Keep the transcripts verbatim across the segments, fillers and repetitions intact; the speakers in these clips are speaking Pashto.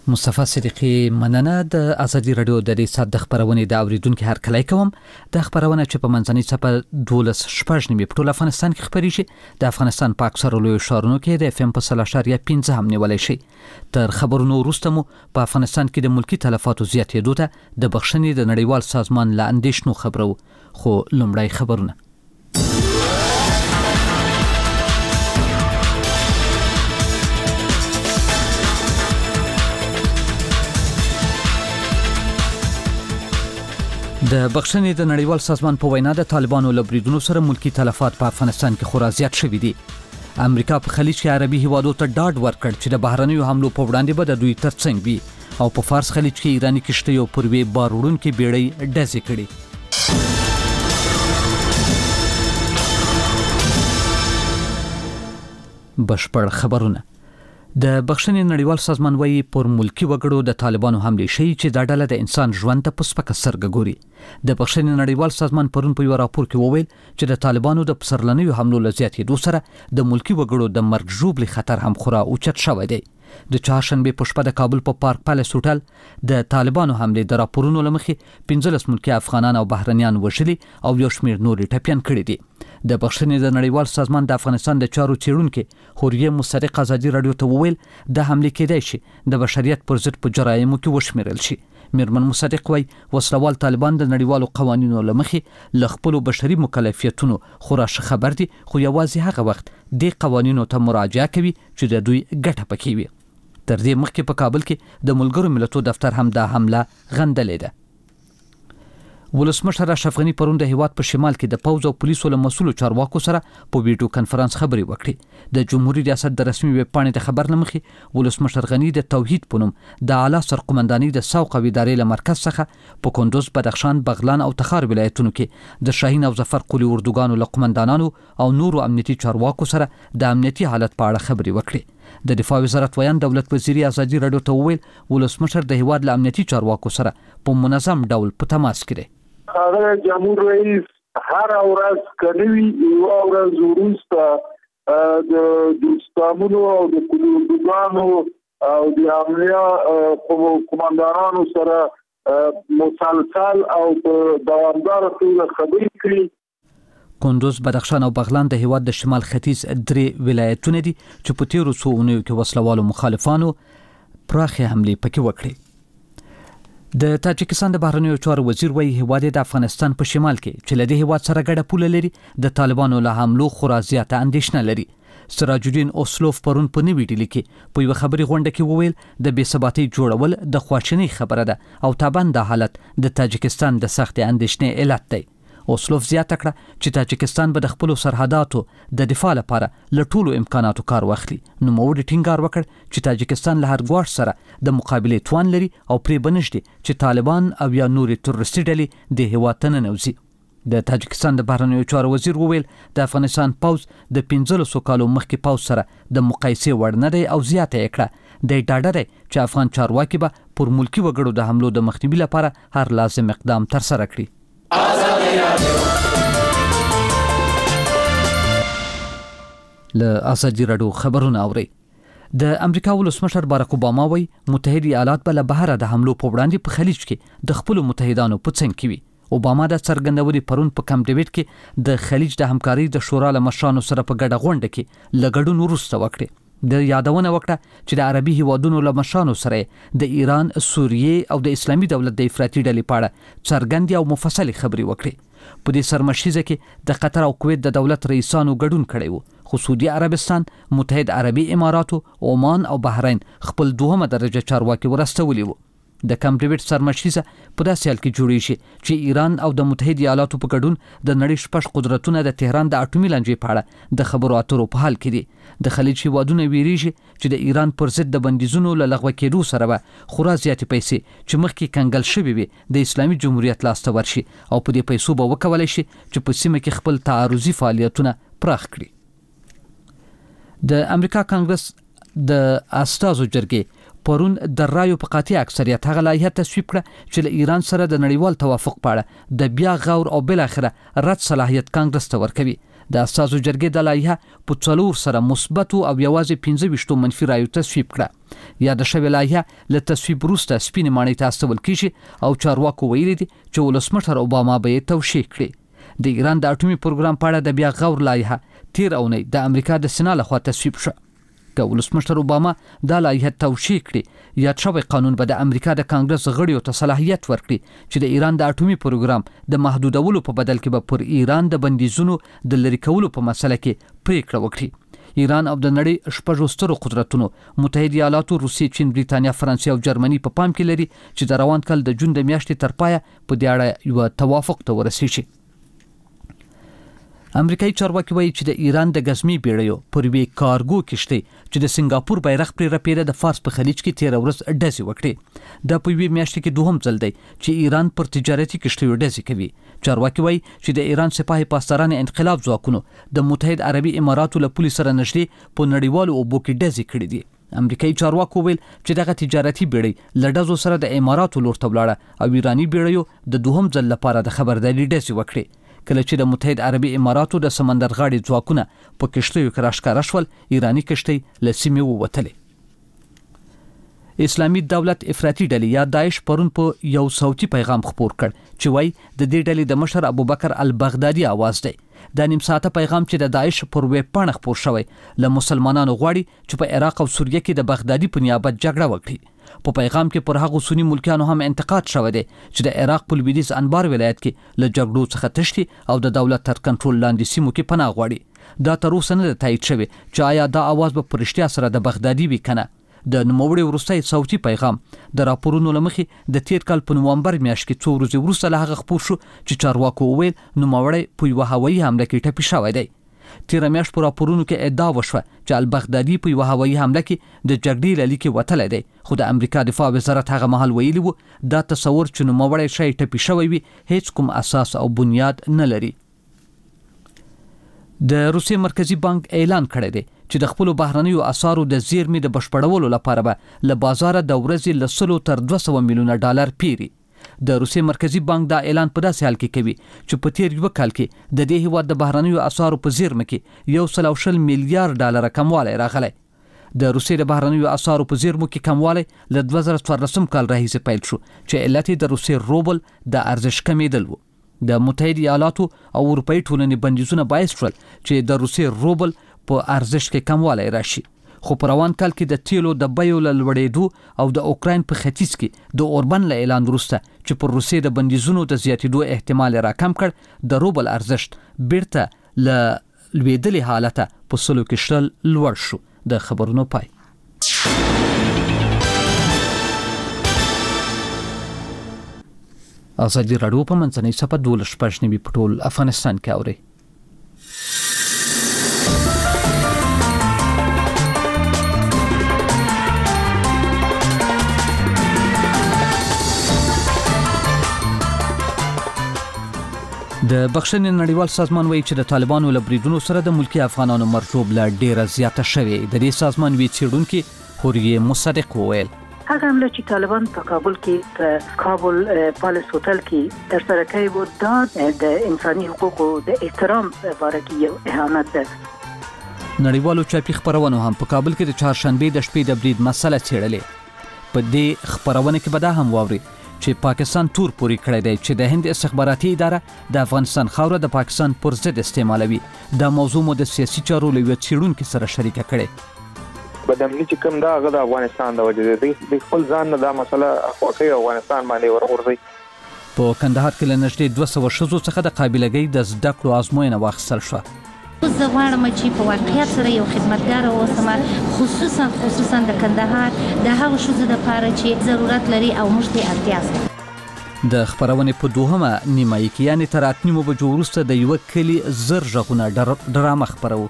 مصطفی صدیقی مننه. د ازادي رادیو د دې سات د خبرونې د اوریدونکو هر کله کوم د خبرونه چې په منځنۍ صفه دولس شپږ نیمه په ټول افغانستان کې خبريږي. د افغانستان په اکثره لوی ښارونو کې د اف ام په سلاشاریا پنځه هم نیولای شي. تر خبرونو وروسته مو په افغانستان کې د ملکی تلفاتو زیاتېدو ته د بخښنې د نړیوال سازمان له اندېښنو خبرو. خو لومړی خبرونه د بخښنې د نړیوال سازمان په وینا د طالبانو له بریدونو سره ملکی تلفات په افغانستان کې خورا زیات شوي دي. امریکا په خلیج کې عربي هیوادو ته ډاډ ورکړ چې د بهرنیو حملو په وړاندې به د دوی ترڅنګ وي او په فارس خلیج کې ایرانی کشتیو پر وی بار وړونکې بیړۍ ډزې کړې. بشپړ خبرونه. د بخښنې نړیوال سازمان وایي پر ملکی وګړو د طالبانو حمله شي چې د ډله د انسان ژوند ته پسپکه سترګه ګوري. د بخښنې نړیوال سازمان پرون په یو راپور کې وویل چې د طالبانو د پسرلنیو حملو له زیاتېدو سره د ملکی وګړو د مرګ ژوبلي خطر هم خورا اوچت شوی دی. د چهارشنبه په شپه د کابل په پارک پیلس هوټل د طالبانو حمله د راپورونو لمخې پنځلس ملکی افغانان او بهرنیان وژلي او یو شمېر نور ټپيان کړي دي. د بخښنې د نړیوال سازمان د افغانستان د چارو څېړونکو حوریه مصدق ازادي رادیو ته وویل د حمله کېدای شي د بشریت پر ضد په جرایمو کې وشمیرل شي. میرمن مصدق وایي وسلوال طالبان د نړیوالو قوانینو لمخې ل خپل بشري مکلفیتونو خورا ښه خبر دي، خو یوازې هغه وخت د قوانینو ته مراجعه کوي چې د دوی ګټه پکې وي. تر دې مخکې په کابل کې د ملګرو ملتونو دفتر هم د حمله غندلې ده. ولسمشر اشرف غنی پرون د هیواد په شمال کې د پوز او پولیسو له مسؤلو چارواکو سره په ویډیو کانفرنس خبرې وکړې. د جمهوریت ریاست د رسمي ویب پاڼې د خبر لمخې ولسمشر غنی د توحید پونم د اعلی سرقمنداني د سوق او ادارې له مرکز څخه په کندوز، بدخشان، بغلان او تخار ولایتونو کې د شاهین او ظفر قلی اردوګانو له قمندانانو او نورو امنیتي چارواکو سره د امنیتي حالت په اړه خبرې وکړې. د دفاع وزارت ویان دولت وزیر ازادي رادیو ته وویل ولسمشر د هیواد له امنیتي چارواکو سره په منظم ډول په تماس کې دی. هغه جمهور رئیس هر ورځ کوي یو ورځ وروسته د دوستانو او د کلوګانو او د امنیه قومندانانو سره مسلسل او دوامدار توګه خبرې کوي. کندوز، بدخشان او بغلان د هیواد د شمال ختیځ درې ولایتونه دي چې په تیرو څو اونیو کې وسلوالو مخالفانو پراخه حملې پکې وکړې. د تاجکستان د بهرنیو چارو وزیر وایي هیواد د افغانستان په شمال کې چې له دې هیواد سره ګډه پوله لري د طالبانو له حملو خورا زیاته اندېښنه لري. سراج الدین اوسلوف پرون په نوې ډیلي کې په یو خبري غونډه کې وویل د بې ثباتۍ جوړول د خواشینۍ خبره ده او تابان د حالت د تاجکستان د سخت اندېښنې علت دی. اوسلوف زیاته کړه چې تاجکستان به د خپل سرحداتو د دفاع لپاره له ټولو امکاناتو کار واخلي. نو موږ ټینګار وکړ چې تاجکستان له هر ګواښ سره د مقابلې توان لري او پرې بنشتي چې طالبان او یا نورې تروریستي ډلې د هیواد ته ننوځي. د تاجکستان د بهرنیو چارو وزیر وویل د افغانستان پوز د پنځلسو کالو مخکې پوز سره د مقایسې وړ نه دی او زیاته یې کړه د ډاډه دی چې افغان چارواکي به پر ملکی وګړو د حملو د مخنیوي لپاره هر لازم اقدام ترسره کړي. له ازادي رادیو خبرونه اوري. د امریکا ولسمشر باراک اوباما وایي متحده ایالات به له بهره د حملو په وړاندې په خلیج کې د خپل متحدانو په څنګ کې وي. اوباما د څرګندونې پرون په کم ډیویډ کې د خلیج د همکارۍ د شورا له مشرانو سره په ګډه غونډه کې له ګډون وروسته وکړه. د یادونه وکړه چې د عربي هیوادونو له مشرانو سره د ایران، سوریې او د اسلامي دولت د افراطي ډلې په اړه څرګندې او مفصلې خبرې وکړې. په دې سرمشیزه کې د قطر او کویت د دولت رئیسانو ګډون کړی وو، خو سعودي عربستان، متحد عربي اماراتو، عمان او بحرین خپل دوهمه درجه چارواکي ورستولي وو. د کم ډیویډ سرمشیزه په داسې حال کې جوړې شي چې ایران او د متحد ایالاتو په ګډون د نړۍ شپږ قدرتونه د تهران د اټومي لانجې په اړه د خبرو اترو په حال کې دي. د خلیج هیوادونه ویریږي چې د ایران پر ضد د بندیزونو له لغوه کېدو سره به خورا زیاتې پیسې چې مخکې کنګل شوې وي د اسلامي جمهوریت لاسته ورشي او په دې پیسو به وکولای شي چې په سیمه کې خپل تعرضي فعالیتونه پراخ کړي. د امریکا کانګرس د استازو جرګې پرون د رایو په قاطع اکثریت هغه لایحه تصویب کړه چې له ایران سره د نړیوال توافق په اړه د بیا غور او بل اخره رد صلاحیت کانګرس ته ورکوي. د اساسو جرګې د لایحه په څلور سره مثبت او یوازې پنځه ویشت منفي رایو تصویب کړه. یا د شوی لایحه له تصویب وروسته سپینې ماڼۍ ته استول کیږي او چارواکو ویلي دي چې ولسمشر اوباما به یې توشیح کړي. د ایران د اټومي پروګرام په اړه د بیا غور لایحه تیر اونۍ د امریکا د سنا لخوا تصویب شوه. که ولسمشر اوباما دا لایحه توشیح کړي، یاد شوی قانون به د امریکا د کانګرس غړیو ته صلاحیت ورکړي چې د ایران د اټومي پروګرام د محدودولو په بدل کې به پر ایران د بندیزونو د لرې کولو په مسله کې پریکړه وکړي. ایران او د نړۍ شپږو سترو قدرتونو متحده ایالاتو، روسیې، چین، بریتانیا، فرانسې او جرمني په پام کې لري چې د روان کال د جون د میاشتې تر پایه په دې اړه یو توافق ته ورسیږي. امریکایي چارواکي وایي چې د ایران د غزمي بیړیو پر وی کارګو کشتۍ چې د سنگاپور بیرغ پر رپیده د فارس په خلیج کې تیر ورځ ډزې وکړې. د په وی میاشتې کې دوهم ځل دی چې ایران پر تجارتي کشتیو ډزې کوي. چارواکي وایي چې د ایران سپاهي پاسداران انقلاب ځواکونو د متحده عربي اماراتو له پولیس سره نږدې په نړیوالو اوبو کې ډزې کړې دي. امریکایي چارواکو ویل چې دغه تجارتي بیړۍ له ډزو سره د اماراتو لور ته ولاړه او ایرانی بیړیو د دوهم ځل لپاره د خبرداري ډزې وکړې. کله چې د متحده عربي اماراتو د سمندر غاړې ځواکونه په کشتیو کې راښکاره شول، ایرانی کشتۍ له سیمې ووتلې. اسلامي دولت افراطي ډلې یا داعش پرون په یو صوتي پیغام خپور کړ چې وایي د دې ډلې د مشر ابوبکر البغدادي आवाज دی. د نیم ساعته پیغام چې د داعش پر ویب پاڼه خپور شوی له مسلمانانو غواړي چې په عراق او سوریه کې د بغدادي په نیابت جګړه وکړي. په پیغام کې پر هغو سنی ملکیانو هم انتقاد شوی دی چې د عراق په لویدیځ انبار ولایت کې له جګړو څخه تښتي او د دولت تر کنټرول لاندې سیمو کې پناه غواړي. دا تر اوسه نه تایید شوی چې آیا دا आवाज به په رښتیا سره د بغدادي وي کنه. د نوموړي وروستی صوتي پیغام د راپورونو له مخې د تیر کال په نومبر میاشت کې څو ورځې وروسته له هغه خپور شو چې چارواکو وویل نوموړی په یوه هوایي حمله کې ټپي شوی دی. تیر میاشت په راپورونو کې ادعا وشوه چې البغدادي په یوه هوایي حمله کې د جګړې له لیکې وتلی دی، خو د امریکا دفاع وزارت هغه مهال ویلي وو دا تصور چې نوموړی شی ټپي شوی وي هیڅ کوم اساس او بنیاد نه لري. د روسیې مرکزی بانک اعلان کړی دی چې د خپل بهرنیو اسعارو د زیرمې د بشپړولو لپاره به له بازار د ورځې له سلو تر دوه سوه میلیونه ډالر پیری. د روسیې مرکزی بانک دا اعلان په داسې حال کې کوي چې په تیر یو کال کې د دې هیواد د بهرنیو اسعارو په زیرمه کې یو سل او شل میلیارډ ډالر کموالی راغلی. د روسیې د بهرنیو اسعارو په زیرمو کې کموالی له دوه زره څوارلسم کال راهیسې پیل شو چې علت یې د روسیې روبل د ارزش کمیدل و. د متحده ایالاتو او اروپایي ټولنې بندیزونه باعث شول چې د روسیې روبل په ارزش کې کموالی راشي. خو په روان کال کې د تیلو د بیو له لوړېدو او د اوکراین په ختیځ کې د اوربن له اعلان وروسته چې پر روسیې د بندیزونو د زیاتېدو احتمال راکم کړ، د روبل ارزښت بیرته له لوېدلې حالته په سلو کې شل لوړ شو. د خبرونو پای. ازادي راډیو په منځنۍ صفحه دولس شپږ نوي په ټول افغانستان کې اوري. د بخښنې نړیوال سازمان وایي چې د طالبانو له بریدونو سره د ملکی افغانانو مرجوب لا ډیره زیاته شوې. د دې سازمان وی څېړونکي حوریه مصدق وویل هغه حمله چې طالبان په کابل کې په کابل پالیس هوټل کې تر سره کوي و دا د انساني حقوقو د احترام لپاره کې یو اهانت ده. نړیوالو چاپی خبرونو هم په کابل کې د چهارشنبه د شپې د برید مسله څېړلې. په دې خبرونه کې به دا هم واوري چې پاکستان تور پوری کړی دی چې د هند استخباراتي اداره د افغانستان خاوره د پاکستان پر ضد استعمالوي. دا موضوع مو د سیاسي چارو له یو څېړونکي سره شریکه کړې. بدامني چې کوم دا هغه د افغانستان د وجې دی د خپل ځان نه دا مسله اخواکي افغانستان باندې ورغورځي. په کندهار کې له نږدې دوه سوه ښځو څخه د قابلګۍ د زده کړو ازموینه واخیستل شوه. زه غواړم چې په واقعیت سره یو خدمتګار اوسم، خصوصا خصوصا د کندهار د هغو ښځو لپاره چې ضرورت لري او موږ ته اړتیا شته. د خبرونې په دوهمه نیمایي کې یعنې تر اته نیمو بجو وروسته د یوه کلي زر غږونه ډرامه خپروو.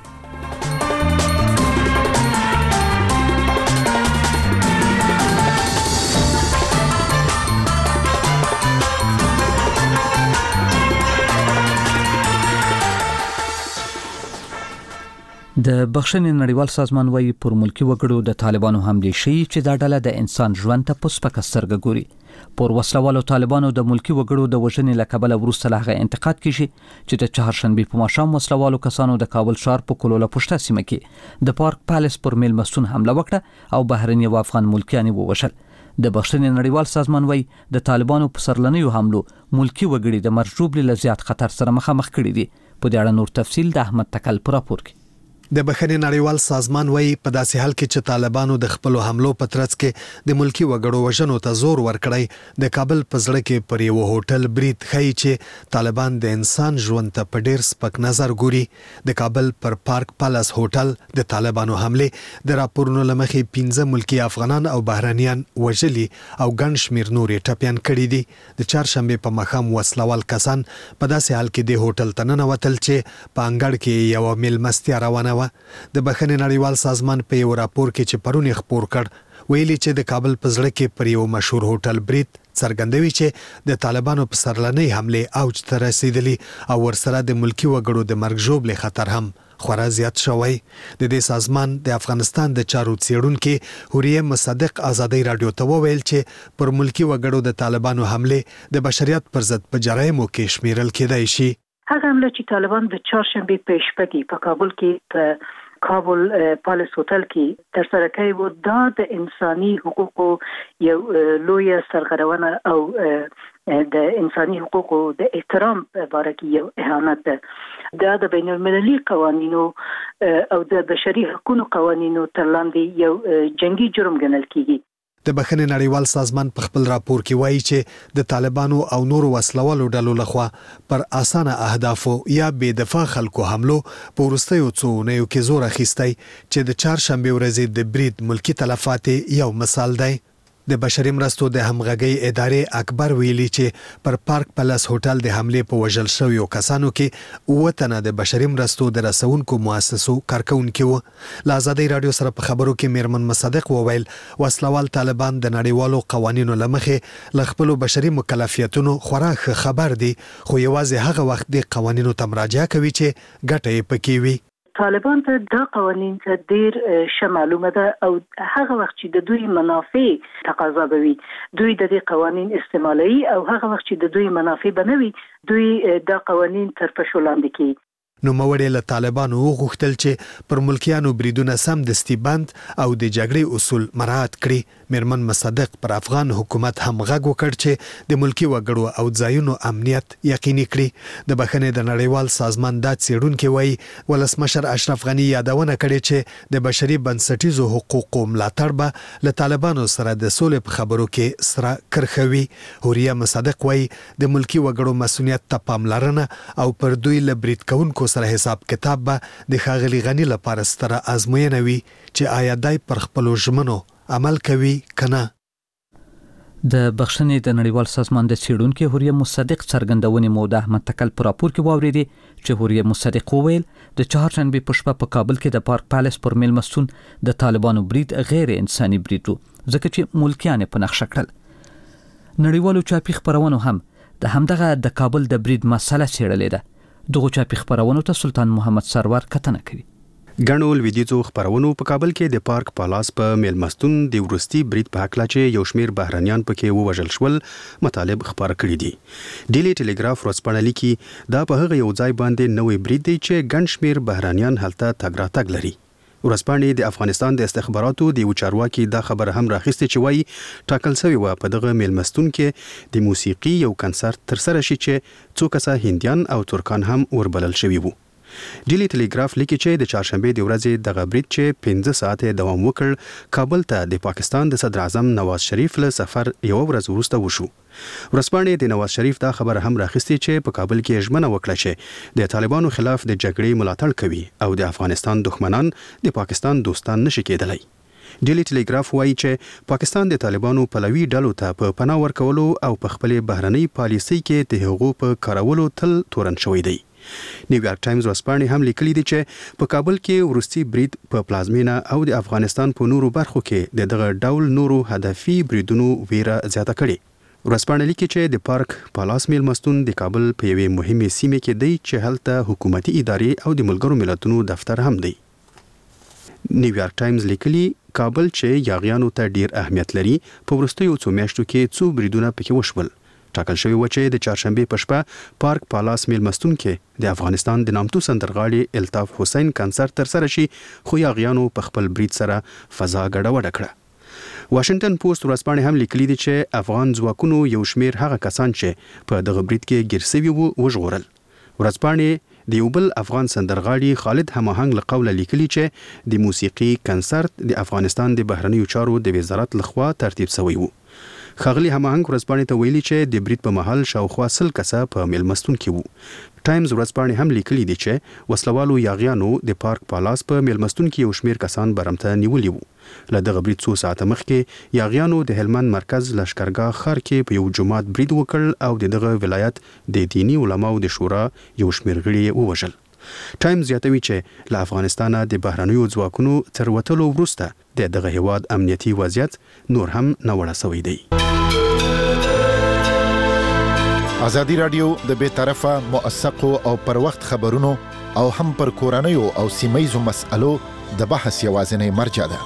د بخښنې نړیوال سازمان وايي پر ملکی وګړو د طالبانو حملې شي چې دا ډله د انسان ژوند ته په سپکه سترګه ګوري. پر وسلوالو طالبانو د ملکی وګړو د وژنې له کبله وروسته له هغه انتقاد کیږي چې د چهارشنبې په ماښام وسلوالو کسانو د کابل ښار په کلوله پشته سیمه کې د پارک پالیس پر میلمستون حمله وکړه او بهرني او افغان ملکیان ووژل. د بخښنې نړیوال سازمان وايي د طالبانو په سرلنیو حملو ملکی وګړي د مرګ ژوبلې له زیات خطر سره مخامخ کړي دي. په دې اړه نور تفصیل د احمد تکل پر راپور کې. د بخښنې نړیوال سازمان وايي په داسې حال کې چې طالبانو د خپل حملو په ترڅ کې د ملکی وګړو وژنو ته زور ورکړی، د کابل په زړه کې پر یو هوټل برید ښیي چې طالبان د انسان ژوند ته په ډیر سپک نظر ګوري. د کابل پر پارک پالاس هوټل د طالبانو حمله د راپورونو لمخې پنځه ملکی افغانان او بهرانيان وژلي او ګڼ شمیر نورې ټپيان کړي دي. د چهارشنبې په ماښام وسلوال کسان په داسې حال کې د هوټل ته ننوتل چې په انګړ کې یو میلمستیا روانه و. د بخښنې نړیوال سازمان په یو راپور کې چې پرون خپور کړ ویلي چې د کابل په زړه کې پر یو مشهور هوټل برید څرګندوي چې د طالبانو په سرلنۍ حمله اوج ته رسیدلی او ورسره د ملکی وګړو د مرګ ژوبلې خطر هم خورا زیات شوی. د دې سازمان د افغانستان د چارو څېړونکو حوریه مصدق ازادي رادیو ته وویل چې پر ملکی وګړو د طالبانو حمله د بشریت پر ضد په جرایمو کې شمیرل کېدای شي. هغه حمله چې طالبان د چهارشنبې په شپه کې په کابل کې په کابل پالیس هوټل کې تر سره کوي و دا د انساني حقوقو یو لوی سرغړونه او د انساني حقوقو د احترام لپاره کې یو اهانت ده. دا د بین المللي قوانینو او د بشري حقوقو قوانینو تر لاندې یو جنگي جرم ګڼل کیږي. د بخښنې نړیوال سازمان په خپل راپور کې وایي چې د طالبانو او نورو وسلوالو ډلو لخوا پر اسانه اهدافو یا بې دفاع خلکو حملو په وروستیو څو اونیو کې زور اخیستی چې د چهارشنبې ورځې د برید ملکی تلفات یو مثال دی. د بشري مرستو د همغږي ادارې اکبر ویلي چې پر پارک پالاس هوټل د حمله په وژل شویو کسانو کې اوه تنه د بشري مرستو د رسونکو مؤسسو کارکونکي وو. له ازادي رادیو سره په خبرو کې میرمن مصدق وویل وسلوال طالبان د نړیوالو قوانینو لمخې له خپل بشري مکلفیتونو خورا خبر دي، خو یوازې هغه وخت د قوانینو ته مراجعه کوي چې ګټه یې پکې وي. طالبان ته دا قوانین ته ډیر ښه معلومه ده او هغه وخت چې د دوی منافع تقاضا کوي دوی د دې قوانین استعمالوي او هغه وخت چې د دوی منافع بنوي دوی دا قوانین تر پښو لاندې کوي. نو موړې له طالبانو غوښتل چې پر ملکیانو بریدونه سم دستي بند او د جګړې اصول مراعات کړي. میرمن مصدق پر افغان حکومت هم غږ وکړ چې د ملکی وګړو او ځایونو امنیت یقیني کړي. د بخښنې د نړیوال سازمان د څېړونکو وایي ولسمشر اشرف غنی یادونه کړې چې د بشري بنسټیزو حقوقو ملاتړ به له طالبانو سره د سولې په خبرو کې سره کرخوي. حوریه مصدق وایي د ملکی وګړو مسؤلیت ته پاملرنه او پر دوی له برید کوونکو سره حساب کتاب به د ښاغلي غنی لپاره ستره ازموینه وي چې آیا دای پر خپل ژمنو عمل کوي کنه. د بخښنې د نړیوال سازمان د څېړونکو حوریه مصدق څرګندونې مو د احمد تکل پر راپور کې واوریدي چې حوریه مصدق وویل د چهارشنبې په شپه په کابل کې د پارک پالیس پر میلمستون د طالبانو برید غیر انساني برید و ځکه چې ملکیان په نقشه کړل. نړیوالو چاپی خبرونو هم د همدغه د کابل د برید مسله څېړلې ده. دغه چاپی خبرونو ته سلطان محمد سرور کتنه کوي. ګڼو لویدیځو خبرونو په کابل کې د پارک پالاس په میلمستون د ورستي برید په حق لا چې یو شمیر بهرانيان پکې ووژل شول مطالب خبر کړي دي. ډیلی ټلګراف ورځپاڼه لیکي دا په هغه یو ځای باندې نوې برید دی چې ګڼ شمیر بهرانيان هلته تګ راتګ لري. ورځپاڼې د افغانستان د استخباراتو د یو چارواکي دا خبر هم راخسته چې وایي ټاکل شوی و په دغه میلمستون کې د موسیقي یو کنسرت تر سره شي چې څو کسه هندیان او ترکان هم وربلل شوي وو. ډیلی ټلګراف لیکي چې د چهارشنبې د ورځې دغه برید چې پنځه ساعته دوام وکړ کابل ته د پاکستان د صدر اعظم نواز شریف له سفر یو ورځ وروسته وشو. ورځپاڼې د نواز شریف دا خبر هم راخسته چې په کابل کې ژمنه وکړه چې د طالبانو خلاف د جګړې ملاتړ کوي او د افغانستان دښمنان د پاکستان دوستان نشي کېدلی. ډیلی ټلګراف وایي چې پاکستان د طالبانو پلوي ډلو ته په پناه ورکولو او په خپل بهرنۍ پالیسۍ کې د هغو په کارولو تل تورن شوی دی. نیویارک ټایمز ورځپاڼې هم لیکلي دي چې په کابل کې ورستي برید په پلازمینه او د افغانستان په نورو برخو کې د دغه ډول نورو هدفي بریدونو ویره زیاته کړي. ورځپاڼه لیکي چې د پارک پالاس میلمستون د کابل په یوې مهمې سیمه کې دی چې هلته حکومتي ادارې او د ملګرو ملتونو دفتر هم دی. نیویارک ټایمز لیکلي کابل چې یاغیانو ته ډیر اهمیت لري په وروستیو څو میاشتو کې څو بریدونه پکې وشول. ټاکل شوی و چې د چهارشنبه په شپه پارک پالاس میلمستون کې د افغانستان د نامتو سندرغاړي الطاف حسین کنسرت تر سره شي، خو یاغیانو په خپل برید سره فضا ګډوډه کړه. واشنگټن پوسټ ورځپاڼې هم لیکلي دي چې افغان ځواکونو یو شمیر هغه کسان چې په دغه برید کې ګیر شوي وو وژغورل. ورځپاڼې د یو بل افغان سندرغاړي خالد هماهنګ له قوله لیکلي چې د موسیقي کنسرت د افغانستان د بهرنیو چارو د وزارت لخوا ترتیب شوی وو. ښاغلي هماهنګ ورځپاڼې ته ویلي چې د برید په مهال شاوخوا سل کسه په میلمستون کې وو. ټایمز ورځپاڼې هم لیکلي دي چې وسلوالو یاغیانو د پارک پالاس په میلمستون کې یو شمیر کسان برمته نیولي وو. له دغه برید څو ساعته مخکې یاغیانو د هلمند مرکز لشکرګاه ښار کې په یو جومات برید وکړ او د دغه ولایت د دینی علماو د شورا یو شمیر غړي ووژل. ټایمز زیاتوي چې له افغانستانه د بهرنیو ځواکونو تر وتلو وروسته د دغه هیواد امنیتي وضعیت نور هم ناوړه شوی دی. ازادي رادیو د بې طرفه موثقو او پر وخت خبرونو او هم پر کورنیو او سیمایزو مسألو د بحث یوازینی مرجع ده.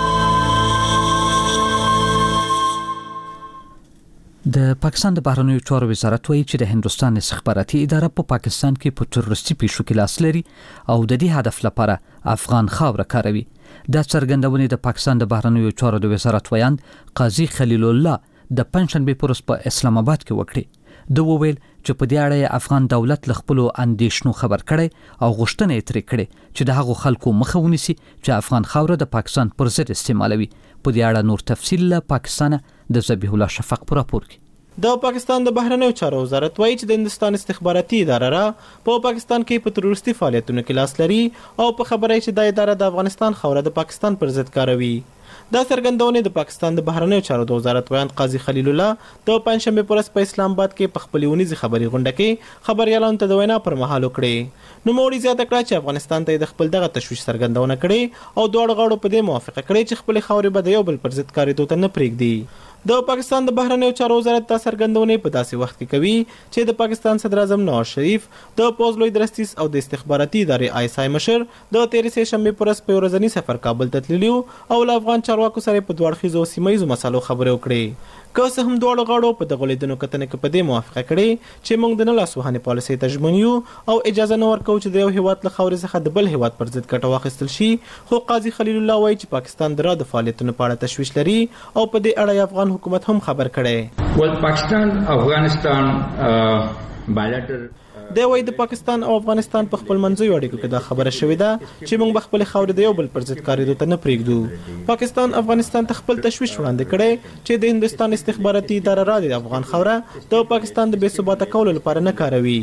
د پاکستان د بهرنیو چارو وزارت وایي چې د هندستان استخباراتي اداره په پاکستان کې په تروریستي پیښو کې لاس لري او د دې هدف لپاره افغان خاوره کاروي. دا څرګندونې د پاکستان د بهرنیو چارو د وزارت ویاند قاضي خلیل الله د پنځشنبه پر ورځ په اسلام آباد کې وکړي. د وویل چې په دې اړه افغان دولت له خپل اندیشنو خبر کړي او غوښتنه یې ترې کړې چې د هغو خلکو مخه ونیسي چې افغان خاوره د پاکستان پر ضد استعمالوي. په دې اړه نور تفصیل له پاکستان د ذبیح الله شفق پر راپور کې. د پاکستان د بهرنیو چارو وزارت وایي چې د هندستان استخباراتي اداره را په پاکستان کې په تروریستي فعالیتونو کې لاس لري او په خبره چې د اداره د افغانستان خوره د پاکستان پر ضد کاروي. دا څرګندونه د پاکستان د بهرنیو چارو د وزارت ویاند قاضي خلیل الله د پنځشنبه پر ورځ په اسلام آباد کې په خپل ونیزي خبري غونډه کې خبريالانو ته د وینا پر مهال وکړي. نو موري زیاته کړه چې افغانستان ته د خپل دغه تشویش څرګندونه کړي او دوه غاړو په دې موافقه کړي چې خپل خاورې به د یو بل پر ضد کاریدو ته نه پرېږدي. د پاکستان د بهرنیو چارو وزارت دا څرګندونه په داسې وخت کې کوي چې د پاکستان صدر اعظم نواز شریف د پوز لوی درستیز او د استخباراتي ادارې آی اس آی مشر د تیرې سه شنبه پر ورځ په ورځنی سفر کابل ته تللی او له افغان چارواکو سره په دوه اړخیزو سیمایي مسالو خبرې وکړي. که څه هم دوه غاړو په دغه لیدنو کتنې کې په دې موافقه کړې چې موږ د نه لاسوهنې پالیسۍ ته ژمن یو او اجازه نه ورکوو چې د یو هیواد له خاورې څخه د بل هیواد پر ضد ګټه واخیستل شي. خو قاضي خلیل الله وایي چې پاکستان د را د فعالیتونو په اړه تشویش لري او په دې اړه افغان حکومت هم خبر کړی. ول پاکستان افغانستان بایلټر د وای د پاکستان او افغانستان په خپل منځي اړیکو کې دا خبره شوې ده چې موږ خپل خاورې د یو بل پر ضد کاریدو ته نه پرېږدو. پاکستان افغانستان ته خپل تشویش وړاندې کړي چې د هندستان استخباراتي اداره را د افغان خوره د پاکستان د بې ثباته کولو لپاره نه کاروي.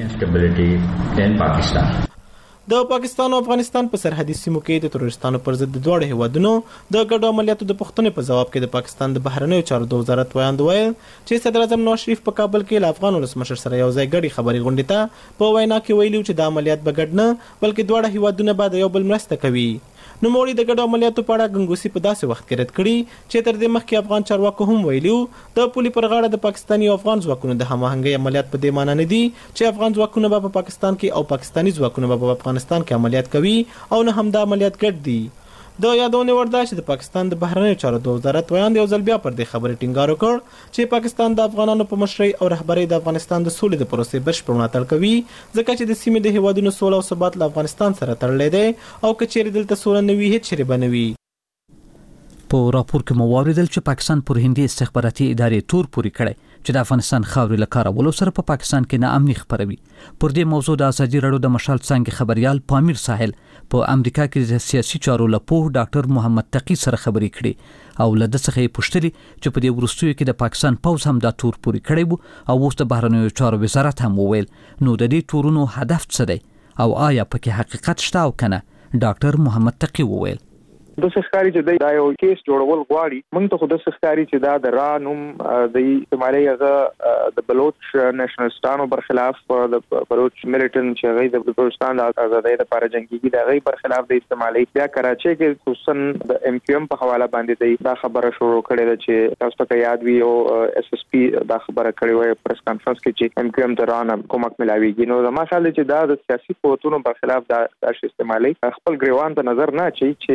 د پاکستان او افغانستان په سرحدي سیمو کې د تروریستانو پر ضد د دوه هیوادونو د ګډو عملیاتو د پښتنې په جواب کې د پاکستان د بهرنیو چارو د وزارت ویاند ویل چې صدر اعظم نواز شریف په کابل کې له افغان ولسمشر سره یو ځای ګډي خبري غونډې ته په وینا کې ویلي چې د عملیات به ګډ نه بلکې دوه هیوادونه به د یو بل مرسته کوي. نو موري د ګډو عملیاتو په اړه ګنګوسي په داسې وخت کې رد کړي چې تر دې مخکې افغان چارواکو هم ویلي د پولي پر غاړه د پاکستاني او افغان ځواکونو د هماهنګۍ عملیات په دې معنی نه دي چې افغان ځواکونه به په پاکستان کې او پاکستاني ځواکونه به په افغانستان کې عملیات کوي او نه هم د عملیات ګډ دي. د یادونه ورده چې د پاکستان د بهرنیو چارو د وزارت ویاند یو ځل بیا پر دې خبرې ټینګار وکړ چې پاکستان د افغانانو په مشرۍ او رهبرۍ د افغانستان د سولې د پروسې بشپړ ملاتړ کوي ځکه چې د سیمې د هیوادونو سوله او ثبات له افغانستان سره تړلی دی او که چیرې دلته سوله نه وي هیڅ چیرې به نه وي. په راپور کې مو واوریدل چې پاکستان پر هندي استخباراتي ادارې تور پوري کړي چې د افغانستان خاورې له کارولو سره په پاکستان کې ناامني خپروي. پر دې موضوع د ازادي راډیو د مشال څنګه خبريال پامیر ساحل په امریکا کې د سیاسي چارو لپاره ډاکټر محمد تقی سره خبرې کړي او له د څخه یې پوښتنه چې په دې ورستیو کې د پاکستان پوز هم دا تور پوري کړي وو او اوس د بهرنیو چارو وزارت هم وویل نو د دې تورونو هدف څه دی او آیا پکې حقیقت شته او کنه. ډاکټر محمد تقی وویل د سخکاری چې دا یو کیس جوړول غواړي موږ ته خو د سخکاری چې دا د را نوم د استعمالي هغه د بلوچ نېشنلستانو برخلاف د بلوچ ملیټن چې هغه د بلوچستان د آزادۍ لپاره جنگيږي د هغه برخلاف د استعمالي بیا کراچي کې خصوصا د ام کیو ام په حواله باندې دی دا خبره شروع کړې ده چې تاسو ته یاد وي او اس اس پی دا خبره کړې وای پریس کانفرنس کې چې ام کیو ام ترانه کومک ملاويږي نو زما خیال دی چې دا د سیاسي قوتونو برخلاف د استعمالي خپل ګریوان ته نظر نه چي چې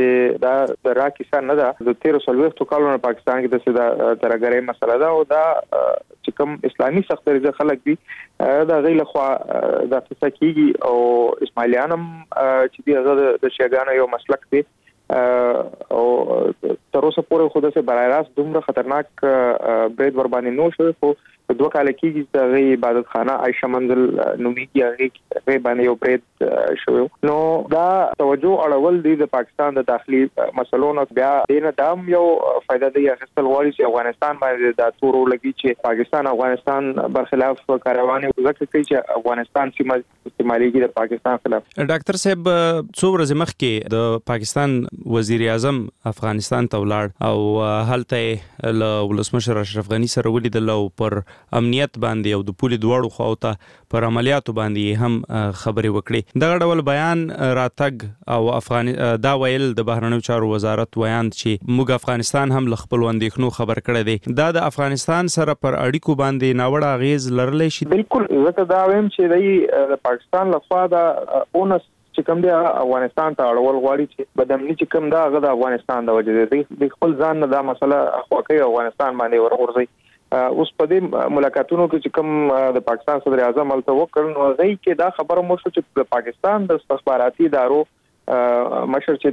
دا د را کیسه نه ده. د تیر څلوېښتو کالونو پاکستان کې د سیده ترګری مسله ده او دا چې کوم اسلامي سختري خلک دي دا غي له خوا د څه کیږي او اسماعیلیانم چې دی هغه د شیګانو یو مسلک دی او تر اوسه پورې خو د برای راست دومره خطرناک برید ور باندې نو شو خو دوه کال کېږي د غي عبادت خانه عائشه منزل نوميږي هغه غي باندې یو برید شو. نو دا توجه اړول دی د پاکستان د داخلي مسلو نو بیا دینه دام یو فائدہ دی اخستل غواړي چې افغانستان باندې د تورو لګي چې پاکستان افغانستان برخلاف کارواني وزکه کوي چې افغانستان سیمه استعماليږي د پاکستان خلاف. ډاکټر صاحب څو ورځې مخکې د پاکستان وزیر اعظم افغانستان ته ولاړ او هلته له ولسمشر اشرف غنی سره ولیدل او پر امنیت باندې او د پولیس دواړو خواو ته پر عملیاتو باندې هم خبرې وکړي. دغه ډول بیان راتګ او افغان دا ویل د بهرنیو چارو وزارت ویان چې موږ افغانستان هم ل خپل اندېښنو خبر کړی دی. دا د افغانستان سره پر اړیکو باندې ناوړه اغیز لرلی شي. بالکل زه دا وایم چې د پاکستان لخوا دا اونس چې کوم دی افغانستان ته اړول غواړي چې بدامني چې کوم دا هغه د افغانستان د وجې دی د خپل ځان نه دا مسله خواکې افغانستان باندې ورغورځي. اوس په دې ملاقاتونو کې چې کوم د پاکستان صدر اعظم الته وکړ نو غي کې دا خبره مو شو چې د پاکستان د استخباراتي ادارو مشر چې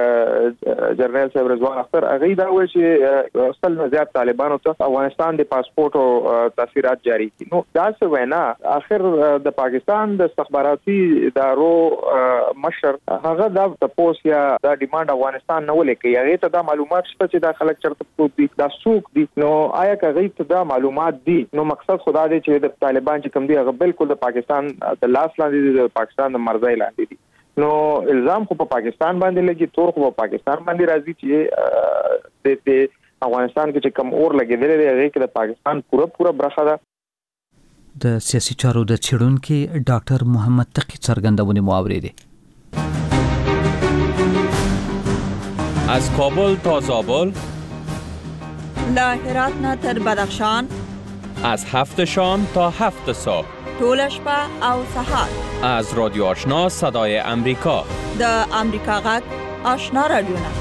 د جنرال صاحب رضوان اختر هغه دا وایي چې اصل زیات طالبانو ته افغانستان د پاسپورت او تاثیرات جاری کړي. نو دا څه وینا اخر د پاکستان د استخباراتي ادارو مشر هغه دا تاسو یا دا ډیماند افغانستان نه ولیکي هغه ته دا معلومات شته چې دا خلک چرته پروت دي دا څوک دي. نو آیا هغه ته دا معلومات دي نو مقصد خدا دی چې د طالبان چې کوم دي هغه بالکل د پاکستان د لاس لاندې د پاکستان د مرزای لاندې دي. نو الزام خو په پاکستان باندې لګي تور خو په پاکستان باندې راځي چې د افغانستان کې چې کوم اور لګیدل دی هغه کې د پاکستان پوره پوره برخه ده. د سیاسي چارو د چیرونکو ډاکټر محمد تقی څرګندونې مو اوریدي. از کابل تا زابل، له هرات نه تر بدخشان، از هفت شام تا هفت صبح، ټول شپه او سهار، از رادیو آشنا صدای امریکا، د امریکا غږ آشنا رادیو نه.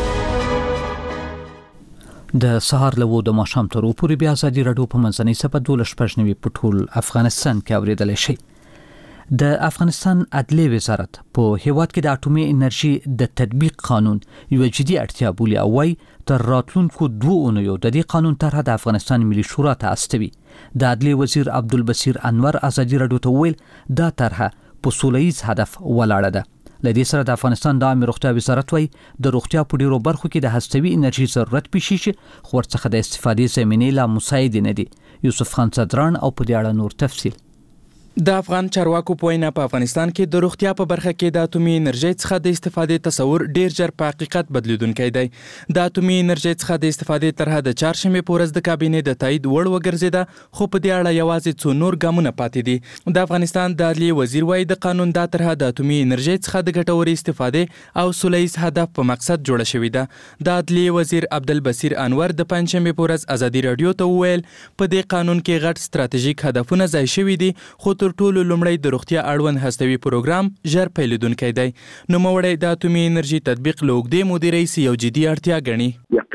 د سهار له و د ماښام تر پورې بیا ازادي رادیو په منځنۍ صفحه دولس شپږ نوي په ټول افغانستان کې اوریدل شي. د افغانستان عدلي وزارت په هیواد کې د اټومي انرژي د تطبیق قانون یو جدي اړتیا بولي او وايي تر راتلونکو دوه اونیو د دې قانون طرحه د افغانستان ملي شورا ته استوي. د عدلي وزیر عبدالبصیر انور ازادي رادیو ته ویل دا طرحه په سولهییز هدف ولاړه ده. لدې سره د افغانستان د عامه روغتیا وزارت وايي د روغتیا په ډیرو برخو کې د هستوي انرژي ضرورت پېښ شي خو ورڅخه د استفادې زمینې لا مساعد نه دي. یوسف خان صدران او په دې اړه نور تفصیل. د افغان چارواکو په وینا په افغانستان کې د روغتیا په برخه کې د اټومي انرژي څخه د استفادې تصور ډیر ژر په حقیقت بدلیدونکی دی. د اټومي انرژي څخه د استفادې طرحه د چهارشنبه په ورځ د کابینې د تایید وړ وګرځیده خو په دې اړه یوازې څو نور ګامونه پاتې دي. د افغانستان د عدلي وزیر وايي د قانون د طرحه د اټومي انرژي څخه د ګټورې استفادې او سولهییز هدف په مقصد جوړه شوې ده. د عدلي وزیر عبدالبصیر انور د پنځشنبه په ورځ ازادي رادیو ته وویل په دې قانون کې غټ ستراتیژیک هدفونه ځای شوي دي خو تر ټولو لومړی د روغتیا اړوند هستوي پروګرام ژر پیلېدونکی دی. نوموړی د اټومي انرژي تطبیق له اوږدې مودې راهیسې یو جدي اړتیا ګڼي.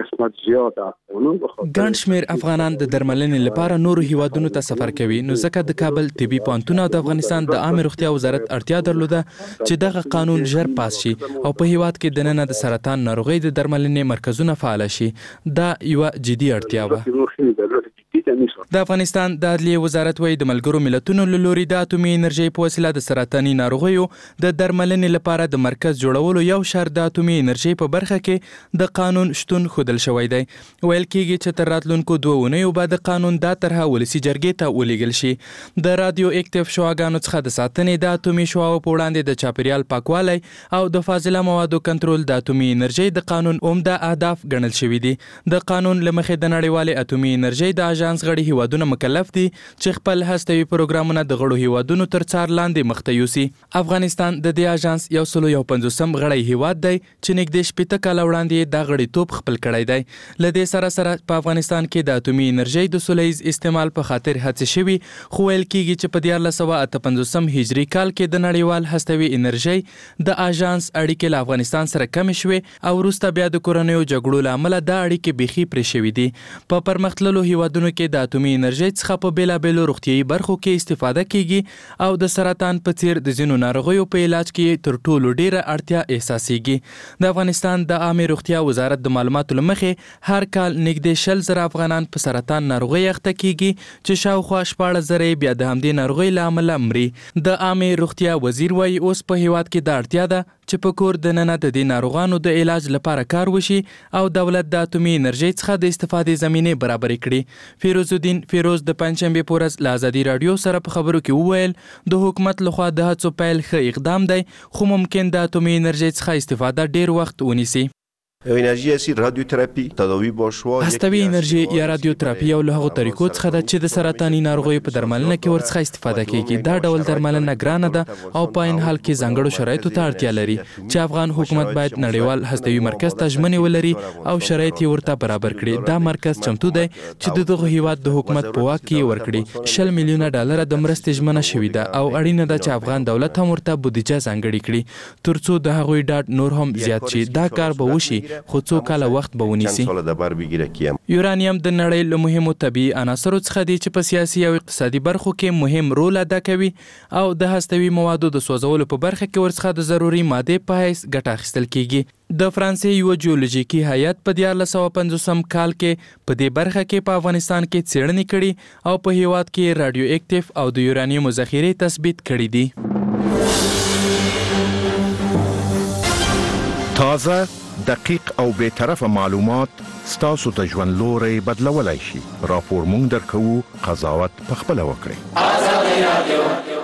ګڼ شمېر افغانان د درملنې لپاره نورو هیوادونو ته سفر کوي نو ځکه د کابل طبي پوهنتون او د افغانستان د عامه روغتیا وزارت اړتیا درلوده چې دغه قانون ژر پاس شي او په هیواد کې دننه د سرطان ناروغۍ د درملنې مرکزونه فعال شي. دا یو جدي اړتیا وه. د افغانستان د عدلیې وزارت وايي د ملګرو ملتونو له لوري د اټومي انرژي په وسیله د سرطاني ناروغیو د درملنې لپاره د مرکز جوړولو یو شرط د اټومي انرژي په برخه کې د قانون شتون ښودل شوی دی. ویل کېږي چې تر راتلونکو دوه اونیو به د قانون دا طرحه ولسي جرګې ته ولیږل شي. د رادیو اکټیو شعاګانو څخه د ساتنې د اټومي شعاعو په وړاندې د چاپیریال پاکوالی او د فاضله موادو کنټرول د اټومي انرژي د قانون عمده اهداف ګڼل شوي دي. د قانون له مخې د نړیوالې اټومي انرژي د اژانس غړي هیوادونه مکلف دي چې خپل هستوي پروګرامونه د غړو هیوادونو تر څار لاندې مخته یوسي. افغانستان د دې اژانس یو سلو یو پنځوسم غړی هیواد دی چې نږدې شپېته کاله وړاندې دا غړیتوب خپل کړی دی. دی. له دې سره سره په افغانستان کې د اټومي انرژي د سولهییز استعمال په خاطر هڅې شوي، خو ویل کېږي چې په دیارلس سوه اته پنځوسم هجري کال کې د نړیوال هستوي انرژي د اژانس اړیکې له افغانستان سره کمې شوې او وروسته بیا د کورنیو جګړو له امله دا اړیکې بیخي پرې شوي دي. په پرمختللو هیوادونو کې د اټومي انرژي څخه په بیلابیلو روغتیایي برخو کې استفاده کیږي او د سرطان په څیر د ځینو ناروغیو په علاج کې تر ټولو ډیره اړتیا احساسېږي. د افغانستان د عامه روغتیا وزارت د معلوماتو له مخې هر کال نږدې شل زره افغانان په سرطان ناروغۍ اخته کیږي چې شاوخوا شپاړس زره بیا د همدې ناروغۍ له امله مري. د عامه روغتیا وزیر وایي اوس په هیواد کې دا اړتیا ده چې په کور دننه د دې ناروغانو د علاج لپاره کار وشي او دولت د اټومي انرژي څخه د استفادې زمینې برابرې کړي. فیروز الدین فیروز د پنځشنبې په ورځ له ازادي راډیو سره په خبرو کې وویل د حکومت لخوا د هڅو پیل ښه اقدام دی، خو ممکن د اټومي انرژي څخه استفاده ډیر وخت ونیسي. انرژي اسی رادیوتراپی تداوی باشوا هستوي انرژي یا رادیوتراپي یو له هغو طریقو څخه ده چې د سرطاني ناروغیو په درملنه کې ورڅخه استفاده کیږي. دا ډول درملنه ګرانه ده او په عین حال کې ځانګړو شرایطو ته اړتیا لري چې افغان حکومت باید نړیوال هستوي مرکز ته ژمنې ولري او شرایط یې ورته برابر کړي. دا مرکز چمتو دی چې د دغه هیواد د حکومت په واک کې ورکړي. شل میلیونه ډالر د مرستې ژمنه شوې ده او اړینه ده چې افغان دولت هم ورته بودیجه ځانګړې کړي ترڅو د هغوی ډاډ نور هم زیات شي. دا کار به وشي خو څو کاله وخت به ونیسي. یورانیم د نړۍ له مهمو طبیعي عناصرو څخه دی چې په سیاسي او اقتصادي برخو کې مهم رول ادا کوي او د هستوي موادو د سوځولو په برخه کې ورڅخه د ضروري مادې په حیث ګټه اخیستل کیږي. د فرانسې یو جیولوژیکي هیئت په دیارلس سوه پنځوسم کال کې په دې برخه کې په افغانستان کې څېړنې کړي او په هیواد کې رادیو اکټیف او د یورانیم ذخیرې تثبیت کړي دي. تازه دقیق او به طرفه معلومات ستاسو ته ژوند لوري بدلولای شي. راپور مونږ درکو، قضاوت پخپله وکړئ. آزادي رادیو.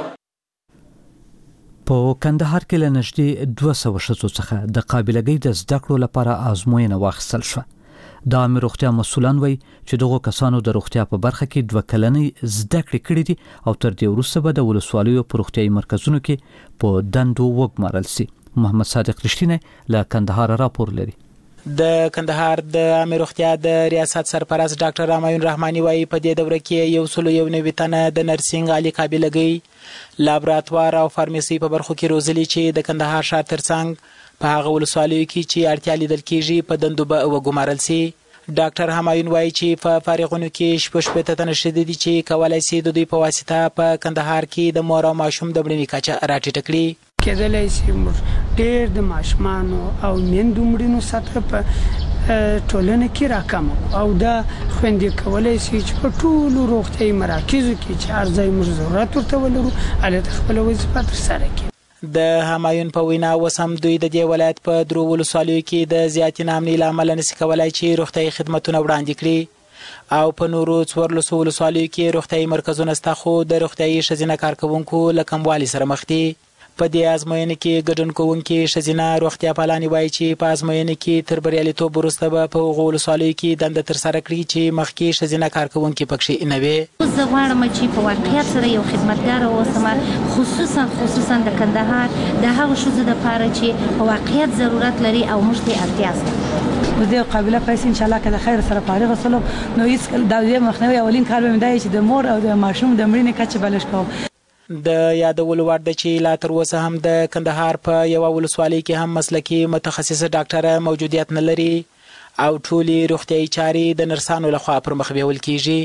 په کندهار کې له نږدې دوه سوه ښځو څخه د قابلګۍ د زده کړو لپاره ازموینه واخیستل شوه. د عامه روغتیا مسؤلان وایي چې دغو کسانو د روغتیا په برخه کې دوه کلنۍ زده کړې کړې دي او تر دې وروسته به د ولسوالیو په روغتیایي مرکزونو کې په دندو وګمارل شي. محمد صادق رښتینی له کندهار راپور لري. د کندهار د عامه روغتیا د ریاست سرپرست ډاکټر رامایون رحماني وایي په دې دوره کې یو سل یو نوي تنه د نرسنګ عالی قابلګۍ، لابراتوار او فارمیسي په برخو کې روزلي چې د کندهار ښار ترڅنګ په هغه ولسوالیو کې چې اړتیا لیدل کېږي په دندو به وګمارل شي. ډاکټر همایون وایي چې په فارغونو کې شپږ شپېته تنه ښځې دي چې کولی شي د دوی په واسطه په کندهار کې د مور او ماشوم د مړینې کچه راټیټه کړي. کېدلی شي موږ ډېر د ماشومانو او میندو مړینو سطح په ټولنه کې راکمه او دا خوندې کولی شي چې په ټولو روغتیایي مراکزو کې چې هر ځای موږ ضرورت ورته ولرو هلته خپله وظیفه ترسره کړي. د همایون په وینا اوس هم دوی د دې ولایت په درو ولسوالیو کې د زیاتې ناامنۍ له امله نشي کولی چې روغتیایي خدمتونه وړاندې کړي او په نورو څوارلسو ولسوالیو کې روغتیایي مرکزونه شته خو د روغتیایي ښځینه کارکوونکو له کموالي سره مخ دي. په دې ازموینه کې ګډون کوونکي ښځینه روغتیا پالانې وایي چې په ازموینه کې تر بریالیتوب وروسته به په هغو ولسوالیو کې دنده ترسره کړي چې مخکې ښځینه کارکوونکي پکښې نه وې. زه غواړم چې په واقعیت سره یو خدمتګار واوسم، خصوصا خصوصا د کندهار د هغو ښځو دپاره چې په واقعیت ضرورت لري او موږ ته اړتیا شته. د دې قابله پیسې ان شاء الله که د خیر سره فارغ شولم نو هېڅ دا د مخنیوي اولین کار به مې دا چې د مور او د ماشوم د مړینې کچه به لږ کوم. د یادولو وړ ده چې لا تر اوسه هم د کندهار په یوه ولسوالۍ کې هم مسلکي متخصصه ډاکټره موجودیت نه لري او ټولې روغتیایي چارې د نرسانو لخوا پر مخ بیول کیږي.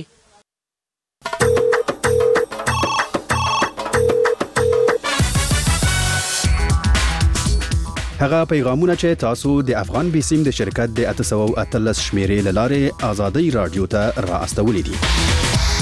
هغه پیغامونه چې تاسو د افغان بیسیم د شرکت د اته سوه اتلس شمیرې له لارې ازادي راډیو ته را استولې دي.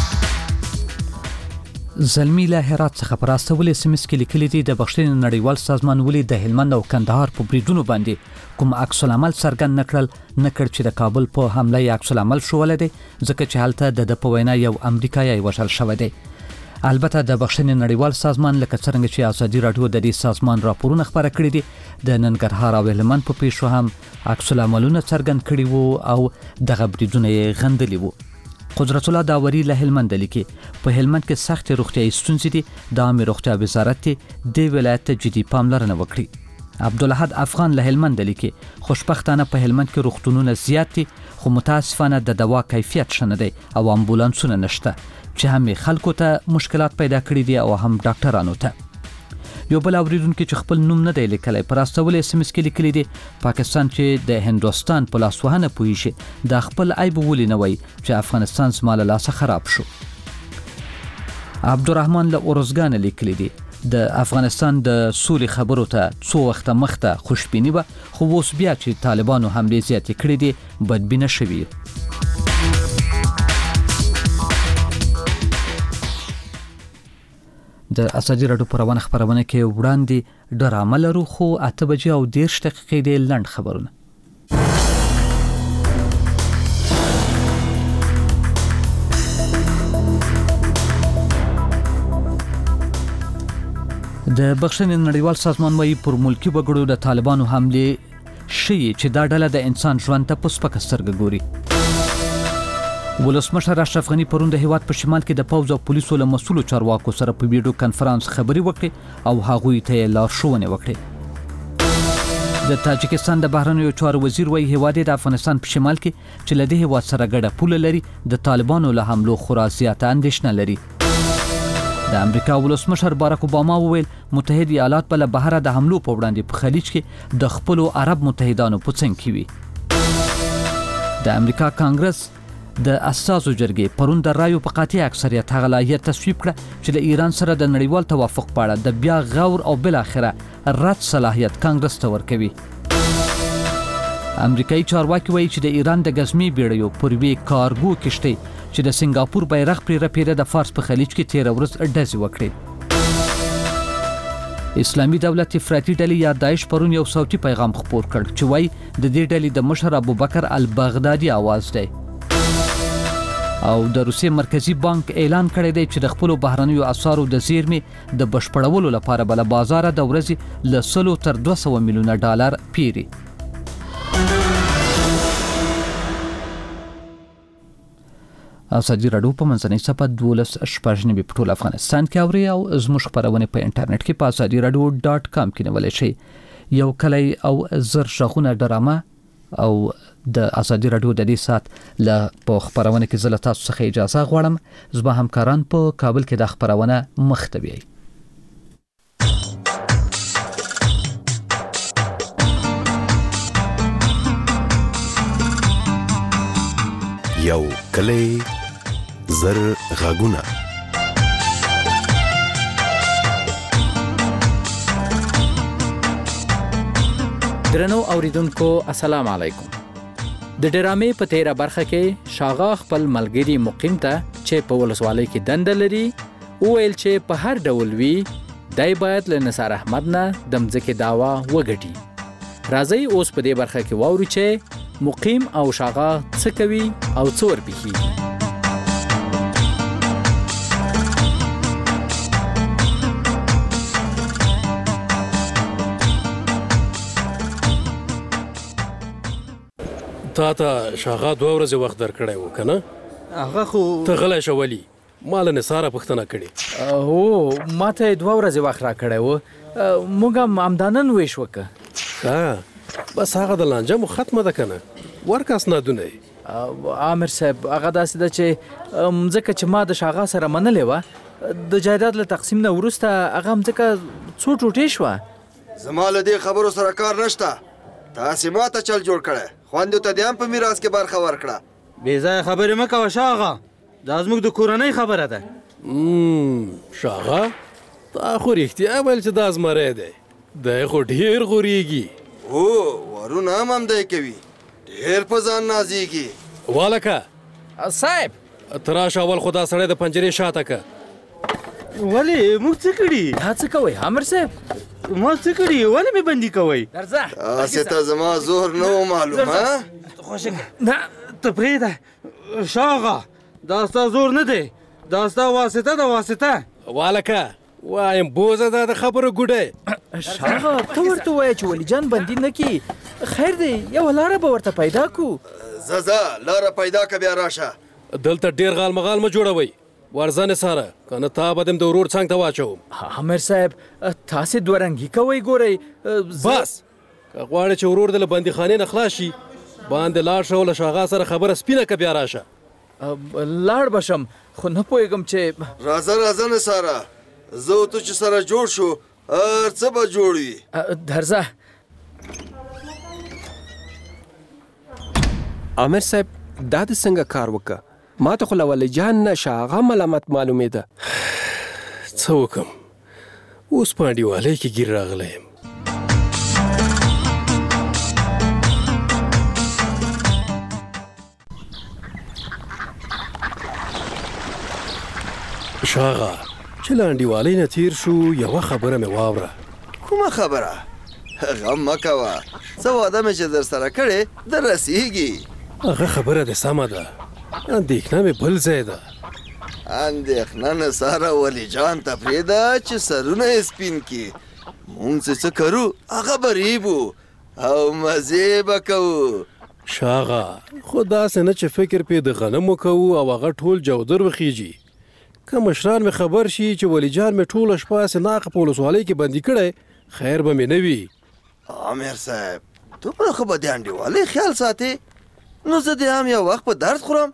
زلمی له هرات څخه پر استولې سیمس کې لیکلي دي د بخښنې نړیوال سازمان ولې د هلمند او کندهار په بریدونو باندې کوم عکس العمل څرګند نکړل نه کړ چې د کابل په حمله یې عکس العمل شولی دی ځکه چې هلته د په وینا یو امریکایي وژل شوی دی. البته د بخښنې نړیوال سازمان لکه څرنګه چې ازادي راډیو د دې سازمان راپورونه خپاره کړي دي د ننګرهار او هلمند په پیښو هم عکس العملونه څرګند کړي وو او دغه بریدونه یې غندلي وو. قدرت الله داوري له هلمند لیکي په هلمند کې سخت روغتیایي ستونزې دي د عامه روغتیا وزارت د ولایت ته جدي پاملرنه وکړي. عبدالاحد افغان له هلمند لیکي خوشبختانه په هلمند کې روغتونونه زیات دي خو متاسفانه د دوا کیفیت شنه دی او امبولانسونه نشته چې هم خلکو ته مشکلات پیدا کړي دي او هم ډاکټرانو ته. یو بل اوریدونکو چې خپل نوم نه دی لیکلی پر استول اس ام اس کې لیکلی دی پاکستان چې د هندوستان په لاسوهنه پوي شي د خپل عیب ولې نه وای چې افغانستان زما له لاسه خراب شو. عبدالرحمن له اورزګان لیکلی دی د افغانستان د سولې خبرو ته څو وخت مخته خوشبینی و خو اوس بیا چې طالبانو حمله زیاتې کړې دي بدبینه شوي. د اساجي راډیو پروانه خبرونه کې وړاندې ډرامه لرو خو اته بجې او دېرش دقیقې د لند خبرونه. د بخښنې نړیوال سازمان وايي پر ملکی وګړو د طالبانو حمله شي چې دا ډله د انسان ژوند ته په سپکه سترګه ګوري. ولسمشر اشرف غنی پرون د هیواد په شمال کې د پوځ او پولیسو له مسؤلو چارواکو سره په ویډیو کانفرنس خبري وکړي او هغوی ته لارښوونې وکړي. د تاجکستان د بهرنیو چارو وزیر وايي هیواد د افغانستان په شمال کې چې له دې هیواد سره ګډه پوله لري د طالبانو له حملو خورا زیاته اندېښنه لري. د امریکا ولسمشر باراک اوباما وویل متحده ایالات بل بهر د حملو په وړاندې په خلیج کې د خپل عرب متحدانو په څنګ کې وي. د امریکا کانګرس د اساسو جرګې پرون د رایو په قاطع اکثریت هغه لایحه تصویب کړه چې د ایران سره د نړیوال توافق په اړه د بیا غور او بل اخره رد صلاحیت کانګرس ته ورکوي. امریکایي چارواکي وایي چې د ایران د غزمي بیړیو پوروي کارګو کشتۍ چې د سنگاپور بیرغ پرې رپیده د فارس په خلیج کې تیر ورځ ډزې وکړې. اسلامي دولت افراطي ډلې یا داعش پرون یو صوتي پیغام خپور کړ چې وایي د دې ډلې د مشر ابوبکر البغدادي आवाज دی او د روسیې مرکزی بانک اعلان کړی دی چې د خپل بهرنیو اسعارو د زیرمې د بشپړولو لپاره بل بازار د ورځې ل سلو تر دوه سوه میلیونه ډالر پیری. اساجي راډیو په منځنۍ صفحه دولس شپږ نوي په ټول افغانستان کې اوري او زموږ خبرونه په انټرنیټ کې په اساجي راډیو ډاټ کام کې نیولای شئ. یو کلی او زر شغونه ډرامه او د اساجي راډیو د دې سات ل په خبرونه کې زله تاسو څخه اجازه غواړم. زما همکاران په کابل کې د خبرونه مختبي. یو کلی زر غاګونه درنو اوریدونکو السلام علیکم. د ډرامې په تیره برخه کې شاغا خپل ملګری مقیم ته چې په ولسوالۍ کې دنده لري وویل چې په هر ډول وی دای باید له نثار احمد نه د مځکې داوا وګټي. راځي اوس په دې برخه کې واورو چې مقیم او شاغا څه کوي او څه ورپېږي. تا ته شاغا دوه ورځې وخت درکړی و که نه؟ هغه خو ته غلی شه ولي؟ ما له نثاره پوښتنه کړې. هو ما ته دوه ورځې وخت راکړی و، موږ هم همدانن ویش وکړه. ښه بس هغه د لانجه مو ختمه ده که نه؟ ورکه اسنادونه یې. عامر صاحب هغه داسې ده چې مځکه چې ما د شاغا سره منلې وه د جایداد له تقسیم نه وروسته هغه مځکه څو ټوټې شوه. زما له دې خبرو سره کار نشته. تاسې ما ته چل جوړ کړی، خویندو ته دې هم په میراث کې برخه ورکړه. بې ځایه خبرې مه کوه شاغا، دا زموږ د کورنۍ خبره ده. شاغا تا خو رښتیا ویل چې دا زمری دی، دی خو ډېر غورېږي. هو ورونه هم همدی کوي، ډېر په ځان نازېږي. والکه صاحب ته راشه اول خو دا سړی د پنجرې شاته که. ولې موږ څه کړي؟ دا څه کوئ عامر صاحب؟ ما څه کړي؟ ولې مې بندي کوئ؟ درځه تاسې ته زما زور نه و معلوم. نه ته پرېږده شاغا، دا ستا زور نه دی، دا ستا واسطه ده واسطه. والکه وایم بوزه دا د خبرو ګوډی. شاغا ته ورته ووایه چې ولی جان بندي نه کړي. خیر دی یوه لاره به ورته پیدا کړو. ځه ځه لاره پیدا که بیا راشه. دلته ډېر غالمغال مه جوړوئ، ورځه نثاره کنه تا به دم د ورور څنګ ته واچوم. امیر صاحب تاسې دوه رنګي کوئ ګورئ. بس که غواړې چې ورور دې له بندیخانې نه خلاص شي باندې لاړ شه او له شاغا سره خبره سپینه که بیا راشه. لاړ به شم خو نه پوهېږم چې راځه راځه نثاره زه او ته چې سره جوړ شو هر څه به جوړ وي. درځه. امیر صاحب دا د څنګه کار وکړه؟ ما ته خو له ولی جان نه شاغه ملامت معلومېده. څه وکړم اوس په انډیوالۍ کې ګیر راغلی یم. شاغه چې له انډیوالۍ نه تیر شو یوه خبره مې واوره. کومه خبره؟ غم مه کوه څه واده مې چې در سره کړې در رسیږي. هغه خبره دې سمه ده اندېښنه مې بل ځای ده. اندېښنه نثاره ولی جان ته پرېږده چې سرونه یې سپین کړي. مونږ چې څه کرو هغه به ریبو او مزې به کوو. شاغه خو داسې نه چې فکر پې د غنمو کوو او هغه ټول جودر وخیږي. که مشران مې خبر شي چې ولی جان مې ټوله شپه هسې ناقه په ولسوالۍ کې بندي کړی خیر به مې نه وي. امیر صاحب دومره خو به د انډیوالۍ خیال ساتې نو زه دې هم یو وخت په درد خورم.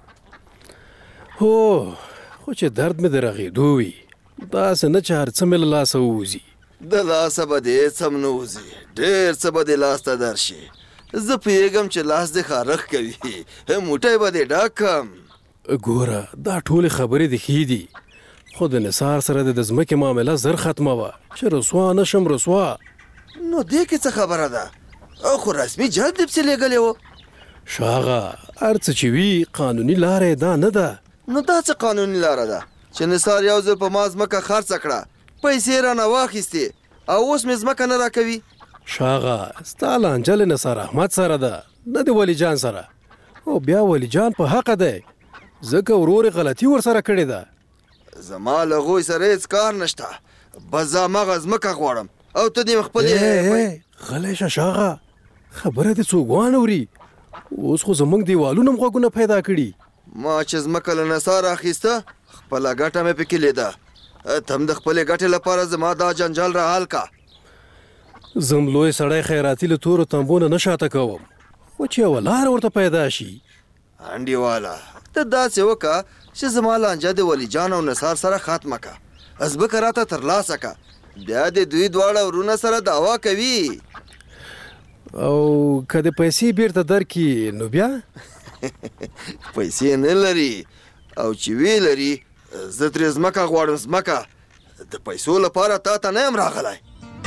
هو خو چې درد مې د رغېدو وي داسې نه چې هر څه مې له لاسه ووځي. د لاسه به دې هېڅ هم نه وځي ډېر څه به دې لاس ته درشي. زه پوهېږم چې لاس دې خارښ کوي موټی به دې ډاک کړم. ګوره دا ټولې خبرې دې ښې دي خو د نثار سره د ځمکې معامله زر ختمه وه چې رسوا نه شم رسوا. نو دې کې څه خبره ده؟ خو رسمي جلب دې پسې لېږلی و. شاغه هر څه چې وي قانوني لاره یې دا نه ده. نو دا څه قانوني لاره ده چې نثار یو ځل په ما ځمکه خرڅه کړه پیسې رانه واخیستې او اوس مې ځمکه نه راکوي؟ شاغه ستا لانجه له نثار احمد سره ده نه د ولی جان سره. او بیا ولی جان په حقه دی ځکه ورور غلطي ورسره کړې ده. زما له هغوی سره هېڅ کار نشته بس زه هماغه ځمکه غواړم او ته دې خپلې. غلی شه شاغه خبره دې څوک وانوري. اوس خو زموږ دیوالونه هم غوږونه پیدا کړي. ما چې ځمکه له نثار اخیسته خپله ګټه مې پکې لیده. ته هم د خپلې ګټې لپاره زما دا جنجال را حل کا. زم لوی سړی خیراتي له تورو تنبو نه نه شاته کوم خو چې یوه لاره ورته پیدا شي. انډیواله ته داسې وکړه چې زما لانجه د ولی جان او نثار سره ختمه کړه. ځمکه راته ترلاسه کړه بیا د دوی دواړه ورونه سره دعوا کوي. او که د پیسې بیرته درکړي نو بیا؟ پیسې نه لري او چې وی لري زه ترې ځمکه غواړم. ځمکه د پیسو لپاره تا ته نه یم راغلی.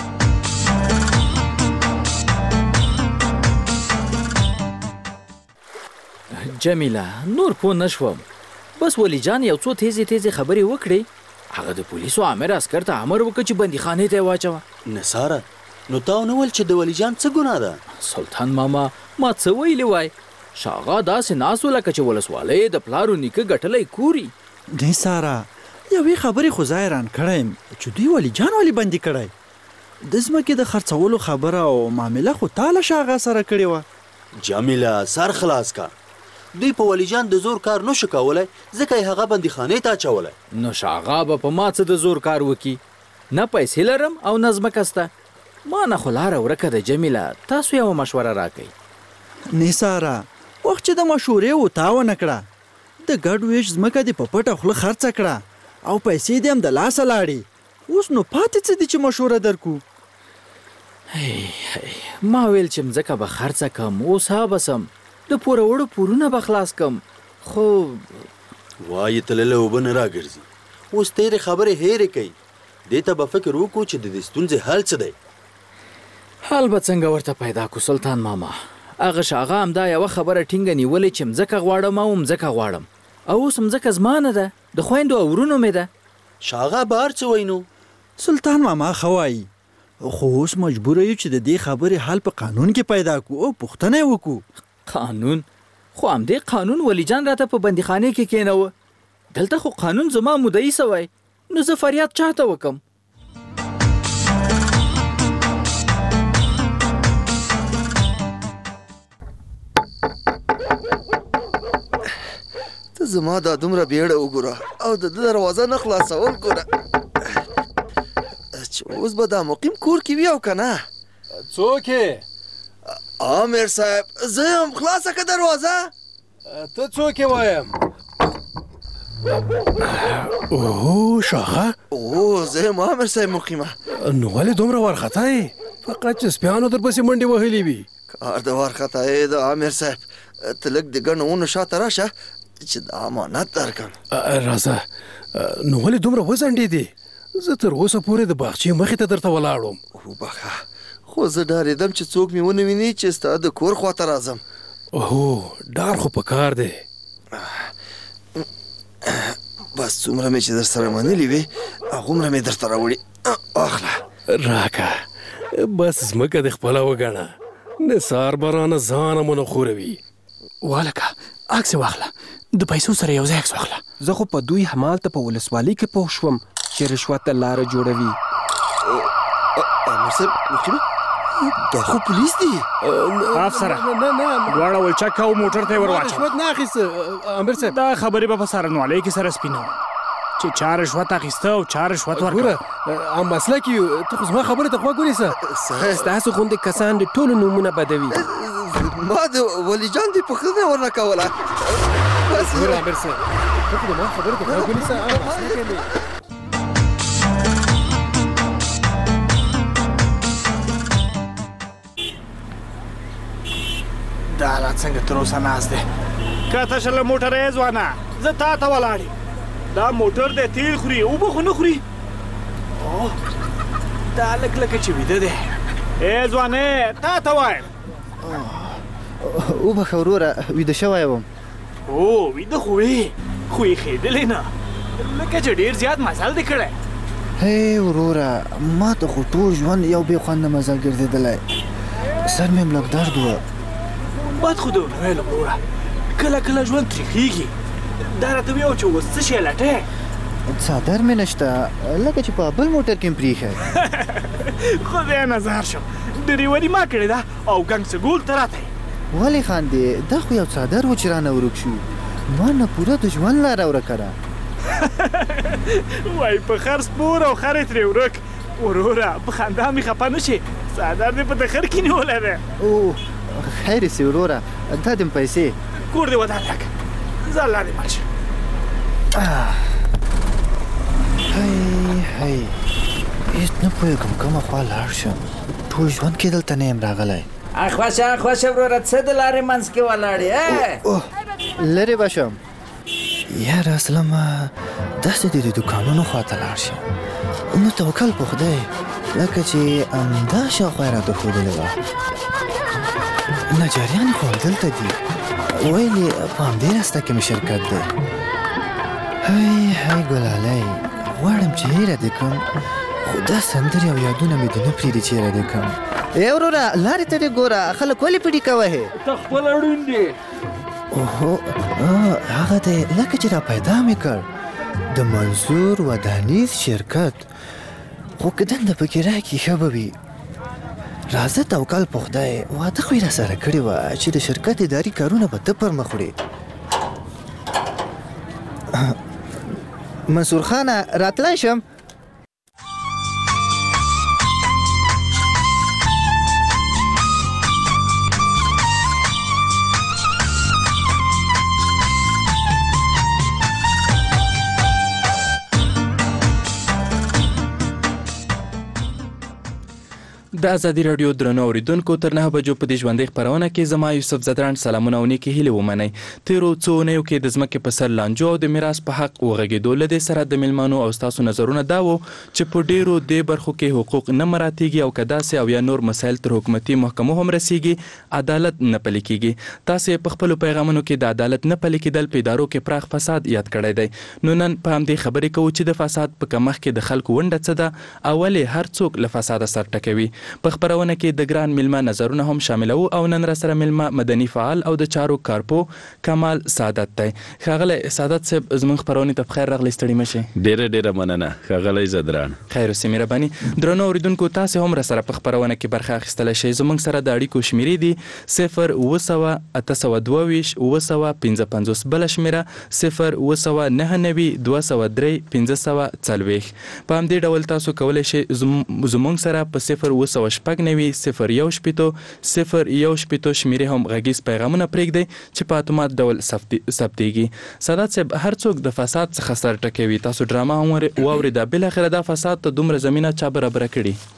جمیله نور پوه نه شوم بس ولی جان یو څو تیزې تیزې خبرې وکړې هغه د پولیسو امر عسکر ته امر وکړ چې بندیخانې ته یې واچوه. نثاره نو تا ونه ویل چې د ولی جان څه ګناه ده؟ سلطان ماما ما څه ویلي وای شاغه داسې ناست و لکه چې ولسوالۍ د پلار و نیکه ګټلی کوري. نثاره یوې خبرې خو ځای ران کړی یم چې دوی ولی جان ولې بندي کړی؟ د ځمکې د خرڅولو خبره او معامله خو تا له شاغه سره کړې وه. جمیله سر خلاص کا دوی په ولی جان د زور کار نشو کولی ځکه یې هغه بندیخانې ته اچولی. نو شاغه به په ما څه د زور کار وکړي؟ نه پیسې لرم او نه ځمکه سته. ما نه خو لاره ورکه ده. جمیله تاسو یوه مشوره راکئ. نثاره وخت چې د مشورې و تا ونه کړه د ګډ ویش ځمکه دې په پټه خوله خرڅه کړه او پیسې دې هم د لاسه لاړې. اوس نو پاتې څه دي چې مشوره درکو؟ ما ویل چې مځکه به خرڅه کم اوس ها بسم د پوره وړو پورونه به خلاص کم خو وایي تللی اوبه نه راګرځي. اوس تیرې خبرې هېرې کوي. دې ته به فکر وکړو چې د دې ستونزې حل څه دی. حل به څنګه ورته پیدا کړو سلطان ماما؟ هغه شاغه همدا یوه خبره ټینګه نیولې چې مځکه غواړم او مځکه غواړم او اوس مځکه زما نه ده د خویندو او ورونو مې ده. شاغه به هر څه وایي نو سلطان ماما ښه وایي خو اوس مجبوره یو چې د دې خبرې حل په قانون کې پیدا کړو او پوښتنه یې وکړو. قانون؟ خو همدې قانون ولی جان راته په بندیخانې کې کېنوه. دلته خو قانون زما مدعي سوی نو زه فریاد چاته وکم؟ ته زما دا دومره بیړه وګوره او د ده دروازه نه خلاصول ګوره چې اوس به دا مقیم کور کې وي او که نه څوک یې عامر صاحب زه یم خلاصه که دروازه ته څوک یې وایم اوه شاغه او زه یم عامر صاحب مقیمه نو ولې دومره وارخطا یې فقط چې سپیانو در پسې منډې وهلې وي کار د وارخطا یې د عامر صاحب ته لږ د ګڼو ونو شاته راشه چې د امانت درکړم راځه نو ولې دومره وځنډېدې زه تر اوسه پورې د باغچې مخې ته درته ولاړم وبخه خو زه ډارېدم چې څوک مې ونه ویني چې ستا د کور خواته راځم اوهو ډار خو په کار دی بس څومره مې چې در سره منلي وې هغومره مې درته راوړي اخله راکه بس ځمکه دې خپله وګڼه نثار به رانه ځانه منخوروي والکه عکس یې واخله د پیسو سره یو ځای عکس واخله زه خو په دوی همالته په ولسوالۍ کې پوه شوم چې رشوت ته لاره جوړوي عامر صاحب مقیمه دا خو پولیس دي افسره دواړه ولچک او موټر ته یې ور واچوه رشوت نه اخیسته عامر صاحب دا خبرې به په څارنوالۍ کې سره سپینو چې چا رشوت اخیسته او چا رشوت ورکړه ګوره هم مسله کې یو ته خو زما خبرې ته غوږ ونیسه ستاسو غوندې کسان د ټولو نومونه بدوي ما د ولی جان دې پوښتنه ورنه کوله بس ګوره عامر صاحب ته خو د ما خبرې ته غوږ ونیسه هم مسله کې دی دا حالات څنګه تر اوسه ناست دی کته شه له موټره یې ځوانه زه تا ته ولاړ یم دا موټر دی تیل خوري اوبه خو نه خوري اوه دا لږ لکه چې ویده دی ای ځوانې تا ته وایم وبخه وروره ویده شوی وم او ویده خو وې خو یې ښېدلې نه لکه چې ډېر زیات مزل دی کړی هی وروره ما ته خو ټول ژوند یو بې خونده مزل ګرځېدلی سر مې هم لږ درد و بد خو دې ونه ویل وروره کله کله ژوند تریخېږي دا راته ویو چې اوس څه شی لټې څادر مې نشته لکه چې په بل موټر کې مې پرېښی خدای نظر شو ډریوري ما کړې ده او ګنګسګول ته راته ولې خاندې دا خو یو څادر و چې رانه ورک شو ما نه پوره د ژوند لاره ورکه ده وای په خر سپور او خر یې ترې ورک وروره په خندا مې خفه نه شي څادر دې په تخر کې نیولی دی او خیر سي وروره دا دې پیسې کور دې ودان لک زه الله دې مړ شه هی هی هېڅ نه پوهېږم کومه خوا لاړ شم ټول ژوند کې دلته نه یم راغلی خوشه خوشه وروره څه د لارې منځ کې ولاړ یې لرې به شم یاره اسلمه داسې دې د دوکانونو خواته لاړ شم نو توکل په خدای لکه چې همدا شاوخوا یې راته ښودلې وه نجاریان خو همدلته دي ویل یې په همدې راسته کې مې شرکت دی هی هی ګلالی غواړم چې هیره دې کړم خو دا سندرې او یادونه مې د نه پرېږدي چې هیره دې کړم ای وروره لارې ته دې ګوره خلک ولې پډې کوهې ته خپله ړوند دی اوهو هغه دی لکه چې را پیدا مې کړ د منظور ودانیز شرکت خو که دنده پکې راکړي ښه به وي راځه توکل په خدای واده خو یې راسره کړې وه چې د شرکت اداري کارونه به ته پر مخ وړې منصور خانه راتلی شم د ازادي راډیو درنو اوریدونکو تر نه بجو په دې ژوندۍ خپرونه کې زما یوسف زدران سلامونه او نیکې هیلې ومنئ تېرو څو اونیو کې د ځمکې په سر لانجو او د میراث په حق وغږېدو له دې سره د میلمنو او ستاسو نظرونه دا و چې په ډېرو دې برخو کې حقوق نه مراعاتېږي او که داسې او یا نور مسایل تر حکومتي محکمو هم رسیږي عدالت نه پلي کېږي تاسې په خپلو پیغامونو کې د عدالت نه پلي کېدل په ادارو کې پراخ فساد یاد کړی دی نو نن په همدې خبرې کوو چې د فساد په کمښت کې د خلکو ونډه څه ده او ولې هر څوک له فساده سر ټکوي په خبرونه کې د ګران ملما نظرونه هم شاملو او نن را سره ملما مدني فعال او د چارو کارپو کمال سعادت دی. ښاغلی سعادت صاحب زموږ خبرونې ته بخیر راغلی، ستړي مشئ. ډیره ډیره مننه ښاغلی زدران. خیر اوسئ مهرباني. درنو اورېدونکو تاسې هم را سره په خبرونه کې برخه اخیستلی شئ. زموږ سره د اړیکو شمیرې دي صفر اوه سوه اته سوه دوه ویشت اوه سوه پنځه پنځوس، بله شمیره صفر اوه سوه نهه نوي دوه سوه درې پنځه سوه څلوېښت. په همدې ډول تاسو کولی شئ زموږ سره په صفر اوه سوه شپږ نوي صفر یو شپېتو صفر یو شپېتو شمیرې هم غږیز پیغامونه پرېږدئ چې په اتومات ډول ثبتېږي. سعادت صاحب، هر څوک د فساد څخه سر ټکوي، تاسو ډرامه هم واورېده، بالاخره دا فساد ته دومره زمینه چا برابره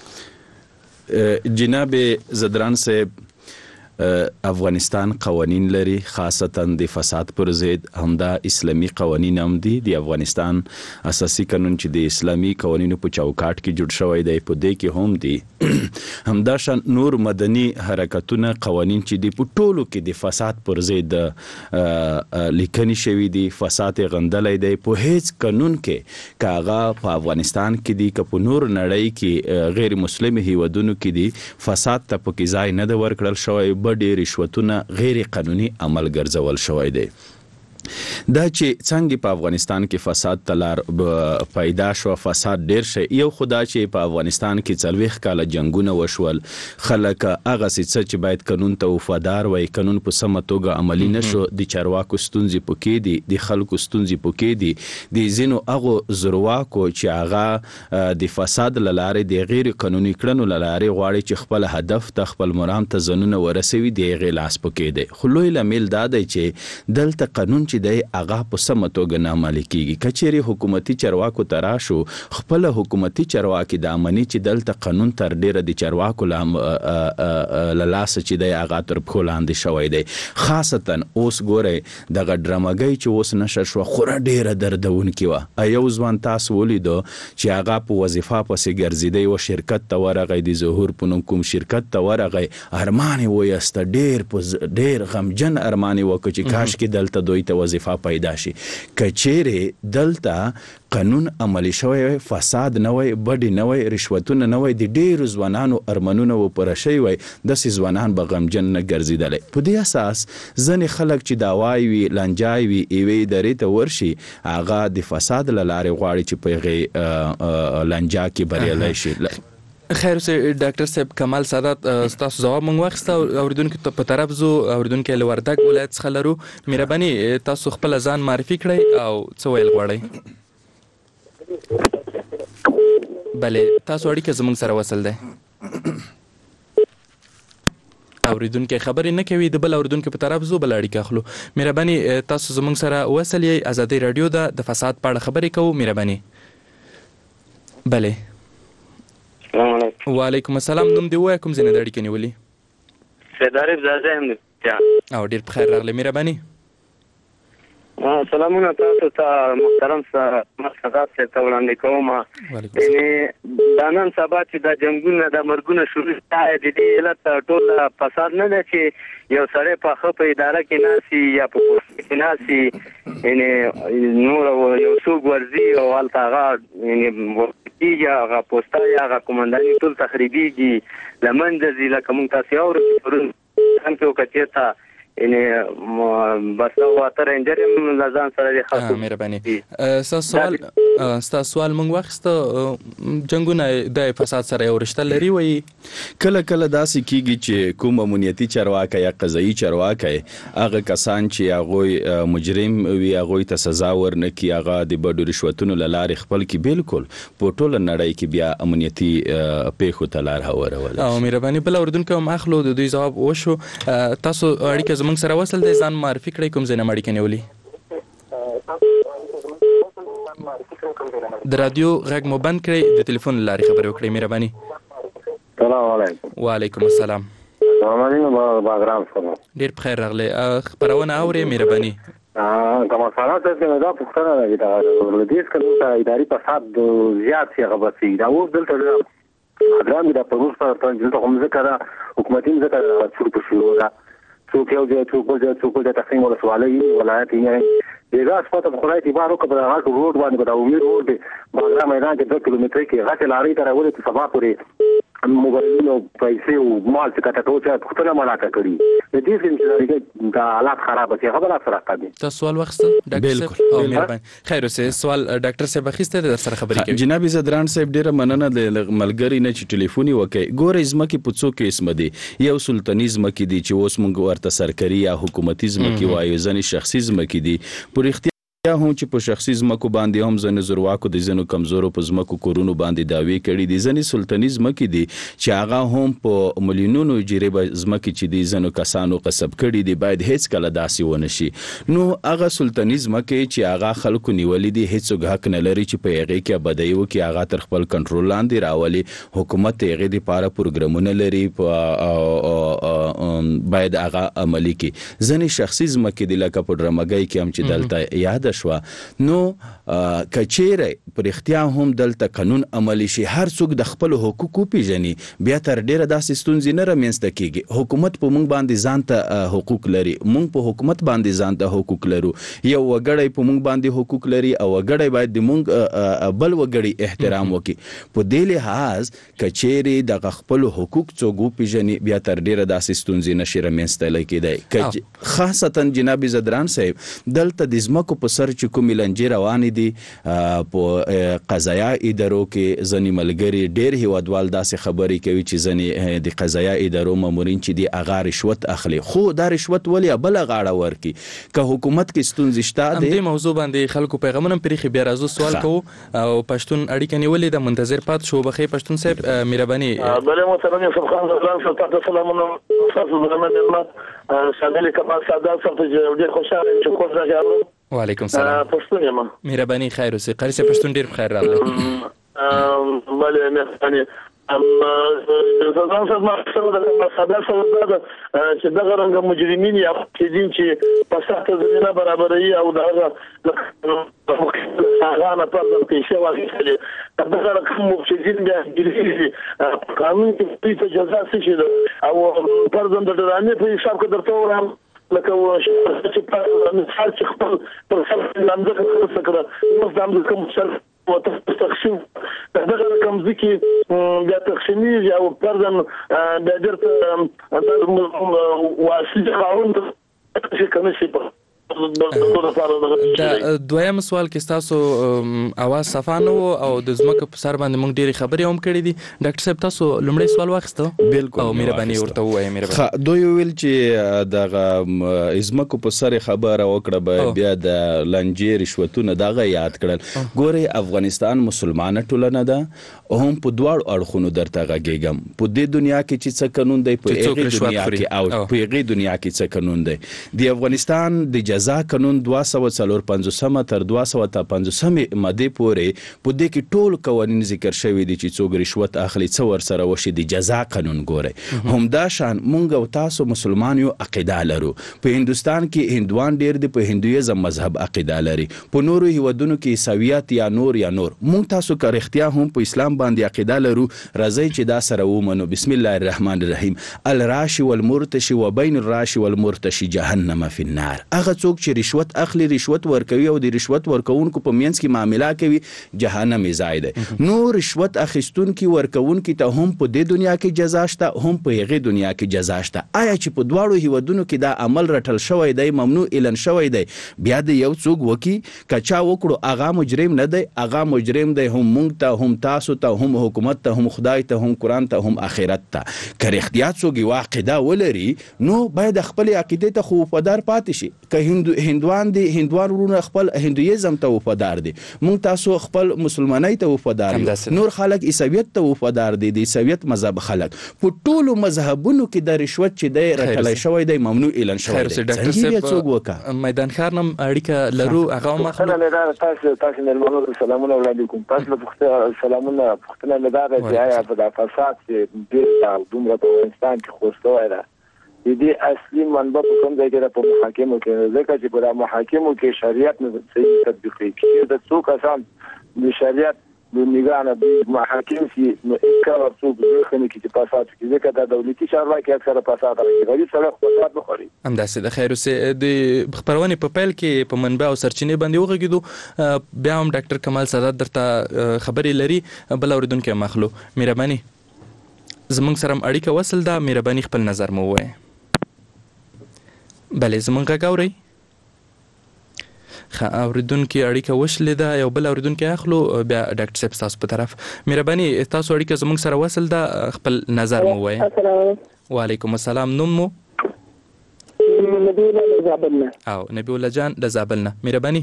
کړي؟ جناب زدران صاحب، افغانستان قوانین لري، خاصتا د فساد پر ضد همدا اسلامي قوانین هم دي. د افغانستان اساسي قانون چې د اسلامي قوانینو په چوکاټ کې جوړ شوی دی په دې کې هم دي. همدا شان نور مدني حرکتونه قوانین چې دي په ټولو کې د فساد پر ضد لیکنې شوي دي. فساد غندلی دی په هیڅ قانون کې، که هغه په افغانستان کې دي که په نور نړۍ کې غیر مسلم هیوادونو کې دي، فساد ته پکې ځای نه ده ورکړل شوی. ډېر رشوتونه غیر قانوني عمل ګرځول شوی دی. دا چې څنګه په افغانستان کې فساد تلار پیدا شو، فساد ډیر شي. یو خدا چې په افغانستان کې څلوېښت کاله جنگونه وشول، خلک هغه څه چې باید قانون ته وفادار وي قانون په سمه توګه عملی نشو. د چارواکو ستونزې پکې دي، د خلکو ستونزې پکې دي، د ځینو هغو زورواکو چې هغه د فساد له لارې د غیر قانوني کړنو له لارې غواړي چې خپل هدف ته خپل مرام ته ځانونه ورسوي، د هغې لاس پکې دی. خو لوی لامل دا دی چې دلته قانون چې دی هغه په سمه توګه نه عملي کېږي. که چیرې حکومتي چارواکو ته راشو، خپله حکومتي چارواکي دا مني چې دلته قانون تر ډیره د چارواکو له لاسه چې دی هغه تر پښو لاندې شوی دی. خاصتا اوس ګورئ دغه ډرامګۍ چې اوس نشر شوه خورا ډیره دردونکې وه. یو ځوان تاسو ولیدو چې هغه په وظیفه پسې ګرځېدی و، شرکت ته ورغی، د ظهور په نوم کوم شرکت ته ورغی، ارمان یې ویسته، ډیر ډیر غمجن ارمان یې وکړه چې کاشکې دلته دوی ته وظیفه پیدا شي. که چیرې دلته قانون عملی شوی وی، فساد نه وی، بډې نه وی، رشوتونه نه وی، د ډیرو ځوانانو ارمانونه و پوره شوي وی، داسې ځوانان به غمجن نه ګرځېدلی. په دې اساس ځینې خلک چې داوای وي، لنجای وي، یوې ادارې ته ورشي، هغه د فساد له لارې غواړي چې په هغې لنجا کې بریالی شي. خیر اوسئ ډاکټر صاحب. کمال سعادت، ستاسو ځواب موږ واخیسته. اورېدونکو ته په طرف ځو، اورېدونکی له وردګ ولایت څخه لرو. مهرباني تاسو خپله ځان معرفي کړئ او څه ویل غواړئ؟ بلې تاسو اړیکه زموږ سره وصل دی. اورېدونکی خبرې نه کوي، د بل اورېدونکي په طرف ځو، بل اړیکه اخلو. مهرباني تاسو زموږ سره وصل یې، ازادي راډیو ده، د فساد په اړه خبرې کوو. مهرباني. بلې السلام علیکم. وعلیکم السلام. نوم دې ووایه، کوم ځای نه د اړیکې نیولي؟ سید عارف زازه یم. او ډېر په خیر راغلی. مهرباني. سلامونه تاسو ته محترم سعادت صاحب ته وړاندې کوم. یعنې دا نن سبا چې دا جنګونه دا مرګونه شروع شوي، د دې علت ټول فساد نه ده چې یو سړی پاخه په اداره کې ناستي یا په پوسټ کې ناستي، یعنې نور یو څوک ورځي او هلته هغه یعنې کېږي، هغه پوسټه یا هغه قومنداني ټول تخریبېږي، له منځه ځي. لکه موږ تاسې اورو چې پرون هم کې وکړه چېرته یعنې بس او اته رینجر یم له ځان سره د خلکو. مهرباني. ستاسو سوال ستاسو سوال موږ واخیسته. جنګونه د فساد سره یو رشته لري وایي؟ کله کله داسې کېږي چې کوم امنیتي چارواکی یا قضایي چارواکی هغه کسان چې هغوی مجرم وي هغوی ته سزا ورنکړي، هغه د بډو رشوتونو له لارې خپل کړي. بالکل په ټوله نړۍ کې بیا امنیتي پیښو ته لار هوارولی. او مهرباني. بل اورېدونکی هم اخلو، د دوی ځواب وشو. تاسو اړیکه موږ سره وصل دی، ځان معرفي کړئ، کوم ځای نه اړیکه نیولي؟ د رادیو غږ مو بند کړئ، د تلیفون له لارې خبرې وکړئ. مهرباني. السلام علیکم. وعلیکم السلام. ډېر په خیر راغلی. خپرونه اورئ؟ مهرباني. کمال سعادت صاحب دا پوښتنه ده چې د دې قانون ته اداري فساد زیات شي، هغه بس دا اوس دلته ګران دا په روس په دلته هم ځکه دا حکومتي ځکه شروع په شروع ده، څوک یو ځای څوک بل ځای څوک بل ځای تقسیم ولسوالۍ ولایت یې دغه شپته په خدای اعتبار وکړه. په هغه روډ باندې په دا امیر روډ باغرا میدان کې دوه کیلومتره کې هغه لارې ته راولې چې سبا پورې موبایلونو پیسې او مال څخه ټاټو چې خپل ملاقات کړي د دې څخه د حالات خراب شي خبره سره کوي تاسو سوال وخته ډاکټر صاحب او مهرباني خیر اوسه سوال ډاکټر صاحب اخیسته در سره خبرې کوي جناب زدران صاحب ډیره مننه د ملګری نه چې ټلیفوني وکي ګورې زمکه په څو کې اسم دي یو سلطنیزم کې دي چې اوس مونږ ورته سرکري یا حکومتیزم کې وایو ځنې شخصیزم کې دي پر یا هم چې په شخصي ځمکو باندې هم ځنې زورواکو د ځینو کمزورو په ځمکو کورونو باندې دعوی کړي دي ځنې سلطني ځمکې دي چې هغه هم په ملیونونو جریبه ځمکې چې دي ځینو کسانو قصب کړي دي باید هیڅ کله داسې ونه شي نو هغه سلطني ځمکې چې هغه خلکو نیولې دي هیڅوک حق نه لري چې په هغې کې ابادي وکړي هغه تر خپل کنټرول لاندې راولي حکومت هغې دپاره پروګرامونه لري باید هغه عملي کړي ځینې شخصي ځمکې دي لکه په ډرمګۍ کې هم چې دلته یاد شوا نو کچېره پر اختیا هم دلته قانون عملی شي هر څوک د خپل حقوقو پیژني بیا تر ډیره داسې ستونزې نه رامنځته کیږي حکومت په موږ باندې ځان ته حقوق لري موږ په حکومت باندې ځان ته حقوق لرو یو وګړی په موږ باندې حقوق لري او وګړی باید د موږ بل وګړي احترام وکړي په دې لحاظ کچېره د خپل حقوق څوک پیژني بیا تر ډیره داسې ستونزې نشي رامنځته کېدای خاصتا جناب زدران صاحب دلته د ځمکو په سر چې کومې لنجې روانې دي په قضایا ادارو کې ځینې ملګري ډېر هیوادوال داسې خبرې کوي چې ځینې د قضایا ادارو مامورین چې دي هغه رشوت اخلي خو دا رشوت ولې بله غاړه ورکړي که حکومت کې ستونزې شته دی همدې موضوع باندې خلکو پیغامونه پرېښي بیا راځو سوال کوو او پښتون اړیکه نیولې ده منتظر پاتې شو بخیر پښتون صاحب مهرباني بله محترم یوسف خان زدران صاحب تاسو سلامونه تاسو زلمه شامل کمال سعادت صاحب ته ډېر خوشاله یم چې کوم ځای وعلیکم السلام پښتون یم مهرباني خیر اوسې قاری صاحب پښتون ډېر بخیر راغلی بله مهرباني زدران صاحب ما سره د سعادت سره ده چې دغه رنګه مجرمین یا مفسدین چې په سخته زمینه برابروي او د هغه هغه نه پرځم پیسې واخیستلې دغه رقم مفسدین بیا ګرځي قانون کې په جزا څه شي او پرځم د ډرامې په حساب کې درته ورایم لکه چې په مثال چې خپل پر خپل لمزه خلاص کړه نو د امر کوم څه او تقسیم دغه رقم ځکه بیا تقسیمي او پردن د درته واسطه قانون چې کوم شي په د دویم سوال کې تاسو اواز صفانو او د زمکه په سر باندې موږ ډېری خبرې هم کړې دي ډاکټر صاحب تاسو لومړی سوال واخیسته بالکل او مهرباني ورته وایي مهرباني دوی ویل چې دغه زمکه په سر خبره وکړه بیا د لنجې رشوتونه دغه یاد کړل ګوري افغانستان مسلمانه ټولنه ده هم په دواړو اړخونو درته غږیږم په دې دنیا کې چې څه قانون دی په هغې دنیا کې او په هغې دنیا کې څه قانون دی د افغانستان د جزا قانون دوه سوه څلور پنځوسمه تر دوه سوه اته پنځوسمې مادې پورې په دې کې ټول قوانین ذکر شوي دي چې څوک رشوت اخلي څه ورسره وشي د جزا قانون ګورئ همدا شان مونږ او تاسو مسلمان یو عقیده لرو په هندوستان کې هندوان ډېر دي په هندویزم مذهب عقیده لري په نورو هیوادونو کې عیسویت یا نور یا نور مونږ تاسو که رښتیا هم په اسلام باندې عقیده لرو راځئ چې دا سره ومنو بسم الله الرحمن الرحیم الراشي والمرتشي وبین الراشي والمرتشي جهنم فی النار هغه څوک چې رشوت اخلي رشوت ورکوي او د رشوت ورکوونکو په منځ کې معامله کوي جهنم ځای دی نو رشوت اخیستونکي ورکوونکي ته هم په دې دنیا کې جزا شته هم په هغې دنیا کې جزا شته آیا چې په دواړو هیوادونو کې دا عمل رټل شوی دی ممنوع اعلان شوی دی بیا د یو څوک وکړي که چا وکړو هغه مجرم نه دی هغه مجرم دی هم موږ ته هم تاسو ته هم حکومت ته هم خدای ته هم قرآن ته هم آخرت ته که رښتیا څوک یوه عقیده ولري نو باید خپلې عقیدې ته خو وفادار پاتې شي که هندوان دي هندوان ورونه خپل هندویزم ته وفادار دي مونږ تاسو خپل مسلمانۍ ته وفادار یو نور خلک عیسویت ته وفادار دي د عیسویت مذهب خلک په ټولو مذهبونو کې د رشوت چې دی راټلی شوی دی ممنوع اعلان شوی دی ډاکټر صاحب میدان ښار نه هم اړیکه لرو هغه هم اخلو تاسو تاسو مېلمنو سلامونه وړاندې کوم تاسو له سلامونه پوښتنه مې دا ده چې آیا په دا فساد چې ډېر دومره په افغانستان کې خور شوی ده د دې اصلي منبع په کوم ځای کې ده په محاکمو کې ځکه چې په محاکمو کې شریعت نه صحیح تطبیقېږي چې د څو کسان د شریعت د نگاه نه د محاکم سي نو اکا څوک ځخنه کې چې فساد کې ځکه د دولتي چارواکي اکثره فساد راځي غریب سره فساد بخوري همداسې د خیر اوسې د خبرونه په پیل کې په منبع او سرچینې باندې وغږیدو بیا هم ډاکټر کمال سعادت درته خبرې لري بل اوریدونکو مخلو مهرباني زمونږ سره اړیکه وصل ده، مهرباني خپل نظر مو ووایئ. بلې زمونږ غږ اورئ؟ ښه، اورېدونکي اړیکه وشلې ده، یو بل اورېدونکی اخلو، بیا ډاکټر صاحب ستاسو په طرف. مهرباني تاسو اړیکه زمونږ سره وصل ده، خپل نظر مو ووایئ. وعلیکم السلام. نوم مو؟ نبی الله له زابل نه. او نبی الله جان د زابل نه، مهرباني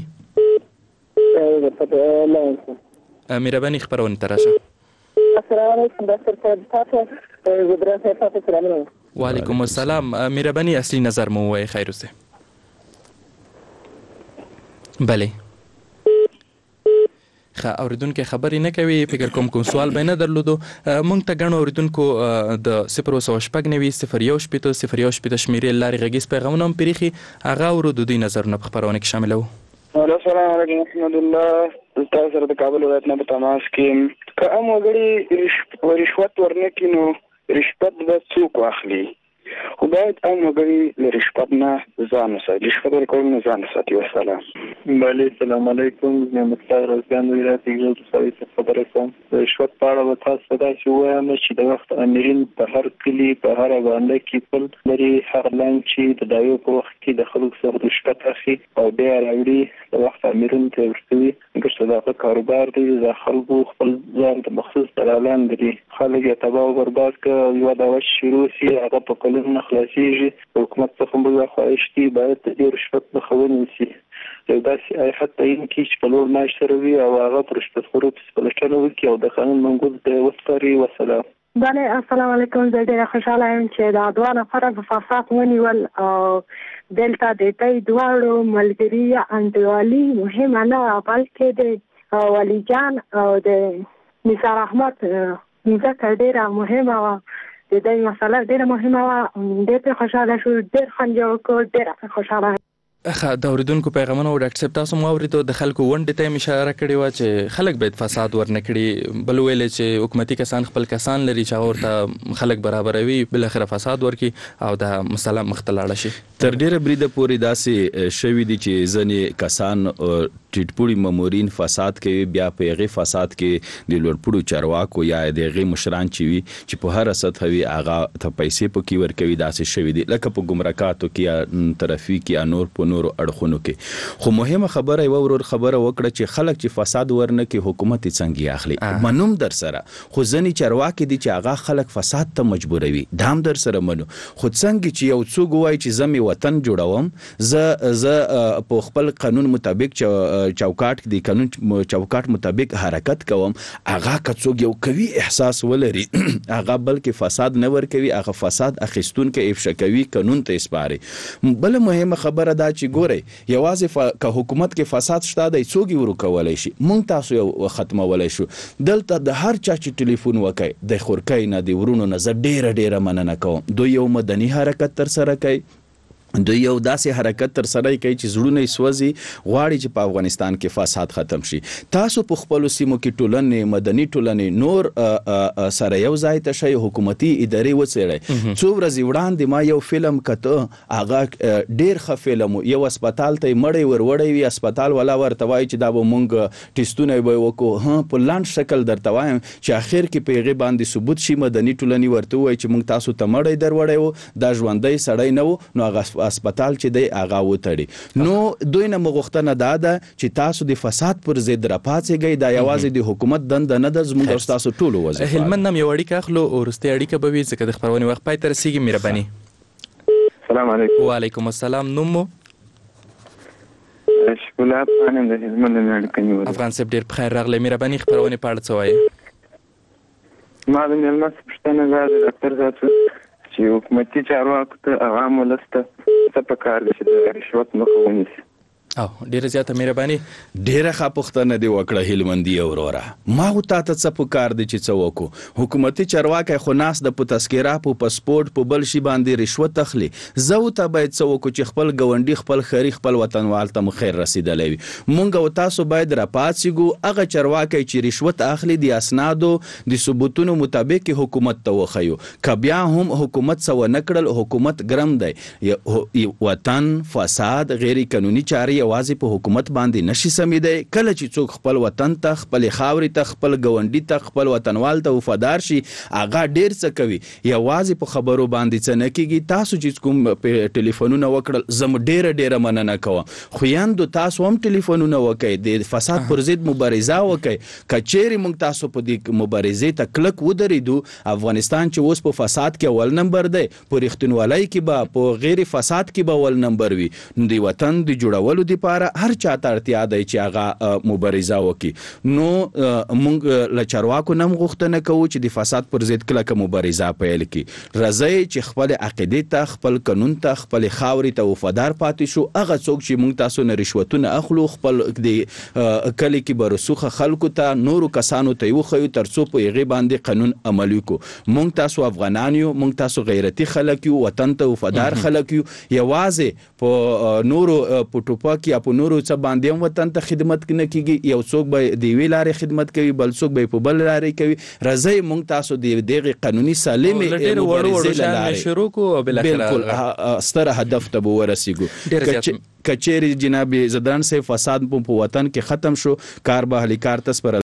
مهرباني خپرونې ته راشه. السلام علیکم ډاکټر صاحب، تاسو زبران صاحب تاسو سلامونه. وعلیکم السلام. مهرباني اصلي نظر مو ووایئ. خیر اوسئ. بله ښه، اورېدونکی خبرې نه کوي، فکر کوم کوم سوال به یې نه درلودو. موږ ته ګڼو اورېدونکو د صفر اووه سوه شپږ نوي صفر یو شپېته صفر یو شپېته شمېرې له لارې غږیز پیغامونه هم پرېښي، هغه اورو، د دوی نظرونه په خپرونه کې شاملوو. السلام علیکم محمد الله، تاسو سره د کابل ولایت نه په تماس کې یم. که عام وګړي رشوت ورنکړي نو رشوت به څوک واخلي؟ خو باید عام وګړي له رشوت نه ځان وساتي، رشوت ورکول نه ځان وساتي. وسلام. بله، سلام علیکم. نعمت الله رازګان ولایت ایګل سوي څخه خبره کوم. د رشوت په اړه به تاسو ته داسې ووایم چې د وخت امرین په هر کلي په هره بانډه کې پل لري، هر لاین چې د دایو په وخت کې د خلکو څخه رشوت اخلي او بیا راوړي د وخت امرین ته ورکوي. ګر صداقه کاروبار دی، د خلکو خپل ځان ته مخصوص دلالان لري، خلک یې تباه او برباد کړه. یوه دعوه چې شروع شي هغه په کلونو نه خلاصېږي. حکومت څخه موږ خواهش دي باید د دې رشوت مخه ونیسي، یو داسې ایحت تعیین کړي چې په لوړ معاش سره وي او هغه په رشوتخورو پسې پلټنه وکړي او د قانون منګول ته یې وسپاري. وسلام. بله، السلام علیکم. زه ډېره خوشحاله یم چې دا دوه نفره په فساد ونیول او دلته د دوی دواړو ملګري یا انډیوالي مهمه نه وه، بلکې د ولی جان او د نثار احمد ځکه ډېره مهمه وه، د دوی مسله ډېره مهمه وه. ډېر خوشحاله شو، ډېر خوند یې وکړ، ډېره خوشحاله. ښه، د اورېدونکو پیغامونه و ډاکټر صاحب تاسو مو اورېدو، د خلکو ونډې ته یې اشاره کړې وه چې خلک باید فساد ورنه کړي. بل ویل چې حکومتي کسان خپل کسان لري چې هغه ورته خلک برابروي، بالاخره فساد ورکړي او د مسله مخ ته لاړه شي. تر ډېره بریده پورې داسې شوي دي چې ځینې کسان ټیټپوړي مامورین فساد کوي، بیا په هغې فساد کې د لوړپوړو چارواکو یا د هغې مشران چې وي چې په هره سطحه وي هغه ته پیسې پکې ورکوي. داسې شوي دي لکه په ګمرکاتو کې یا ترافیک یا نور په نورو اړخونو کې. خو مهمه خبره یوه ورور خبره وکړه چې خلک چې فساد ورنه کې حکومت یې څنګه اخلي. منوم در سره، خو ځینې چارواکي دي چې هغه خلک فساد ته مجبوروي، دا هم در سره منو. خو څنګه چې یو څوک وایي چې زه مې وطن جوړوم، زه زه په خپل قانون مطابق چوکاټ دی قانون چوکاټ مطابق حرکت کوم، هغه که څوک یو قوي احساس ولري هغه بلکې فساد نه ورکوي، هغه فساد اخیستونکی افشا کوي، قانون ته سپاري. بل مهمه خبره دا چې ګورئ یوازې ف... که حکومت کې فساد شته دی څوک یې ورکولی شي، موږ تاسو یو ختمولی شو. دلته د هر چا چې ټلیفون وکړي د خورکۍ نه د ورونو نه زه ډېره ډېره مننه کوم. دوی یو مدني حرکت ترسره کوي، دوی یو داسې حرکت تر سره کوي چې زړونه یې سوځي، غواړي چې په افغانستان کې فساد ختم شي. تاسو په خپلو سیمو کې ټولنې، مدني ټولنې نور سره یو ځای ته شئ، حکومتي ادارې وڅېړئ. څو ورځې وړاندې ما یو فلم کته، هغه ډېر ښه فلم و. یو اسپتال ته یې مړی ور وړی وي، اسپتال والا ورته وایي چې دا به مونږ ټیسټونه به یې وکړو. ها په لاند شکل درته وایم چې اخر کې په هغې باندې ثبوت شي، مدني ټولنې ورته ووایي چې مونږ تاسو ته مړی در وړی و، دا ژوندی سړی نه و، نو هغه اسپتال چې دی هغه وتړي. نو دوی نه مو غوښتنه دا ده چې تاسو د فساد پر ضد راپاڅېږئ. دا یوازې د حکومت دنده نه ده، زموږ او ستاسو ټولو وظیفه. هلمند هم یو اړیکه اخلو، وروستۍ اړیکه به وي ځکه د خپرونې وخت پای ته رسېږي. مهرباني. سلام علیکم. وعلیکم السلام. نوم مو؟ شکولا افغان د هلمند نه اړیکه نیولې. افغان صاحب ډېر په خیر راغلی. مهرباني خپرونې په اړه څه وایې؟ ما د مېلمه څه پوښتنه ده د ډاکټر صاحب چې حکومتي چارواکو ته عوام ولس ته څه پکار دي چې د رشوت مخه ونیسي. او ډیره زیاته مهرباني. ډیره ښه پوښتنه دی وکړه هلمندي وروره. ما و تا ته څه پکار دی چې څه وکړو؟ حکومتي چارواکی خو ناست د په تذکره په پاسپورټ په بل شي باندې رشوت اخلي. زه و ته باید څه وکړو چې خپل ګاونډي، خپل خري، خپل وطنوال ته مو خیر رسېدلی وي. مونږ او تاسو باید راپاڅېږو، هغه چارواکی چې رشوت اخلي د اسنادو د ثبوتونو مطابق حکومت ته وښیو. که بیا هم حکومت څه ونه کړل، حکومت ګرم دی. وطن، فساد، غیر قانوني چارې یوازې په حکومت باندې نشي سمیدای. کله چې څوک خپل وطن ته خپل خاورې ته خپل ګاونډي ته خپل وطنوال ته وفادار شي هغه ډیر څه کوي. یوازې په خبرو باندې څه نه کیږي. تاسو چې کوم په ټلیفونونه وکړل زم ډیره ډیره مننه کوم. خو یاندو تاسو هم ټلیفونونه وکړئ د فساد پر ضد مبارزه وکړئ. کچېرې موږ تاسو په دې مبارزې ته کلک ودرېدو افغانستان چې اوس په فساد کې اول نمبر دی په رښتینولۍ کې به په غیر فساد کې به اول نمبر وي. نو د وطن د جوړولو لپاره هر چاته اړتیا دی چې هغه مبارزه وکړي. نو موږ له چارواکو نه غوښتنه کوو چې د فساد پر ضد کلکه مبارزه پیل کړي. راځئ چې خپل عقیدې ته خپل قانون ته خپل خاورې ته وفادار پاتې شو. هغه څوک چې موږ تاسو نه رشوتونه اخلو خپل د کلی کې به رسوخه خلکو ته نورو کسانو ته وښیو تر څو په هغې باندې قانون عملي کړو. موږ تاسو افغانان یو موږ تاسو غیرتي خلک یو وطن ته وفادار خلک یو. یوازې په نورو په ټوپک یا په نورو څه باندې هم وطن ته خدمت نه کیږي. یو څوک به د یوې لارې خدمت کوي بل څوک به په بل لارې کوي. راځئ موږ تاسو د دغې قانوني سالمې مبارزې له لارې شروع کړو او بالاخره ستر هدف ته به ورسیږو. کچېرې جناب زدران صاحب فساد په وطن کې ختم شو کار به هلي کار ته سپارل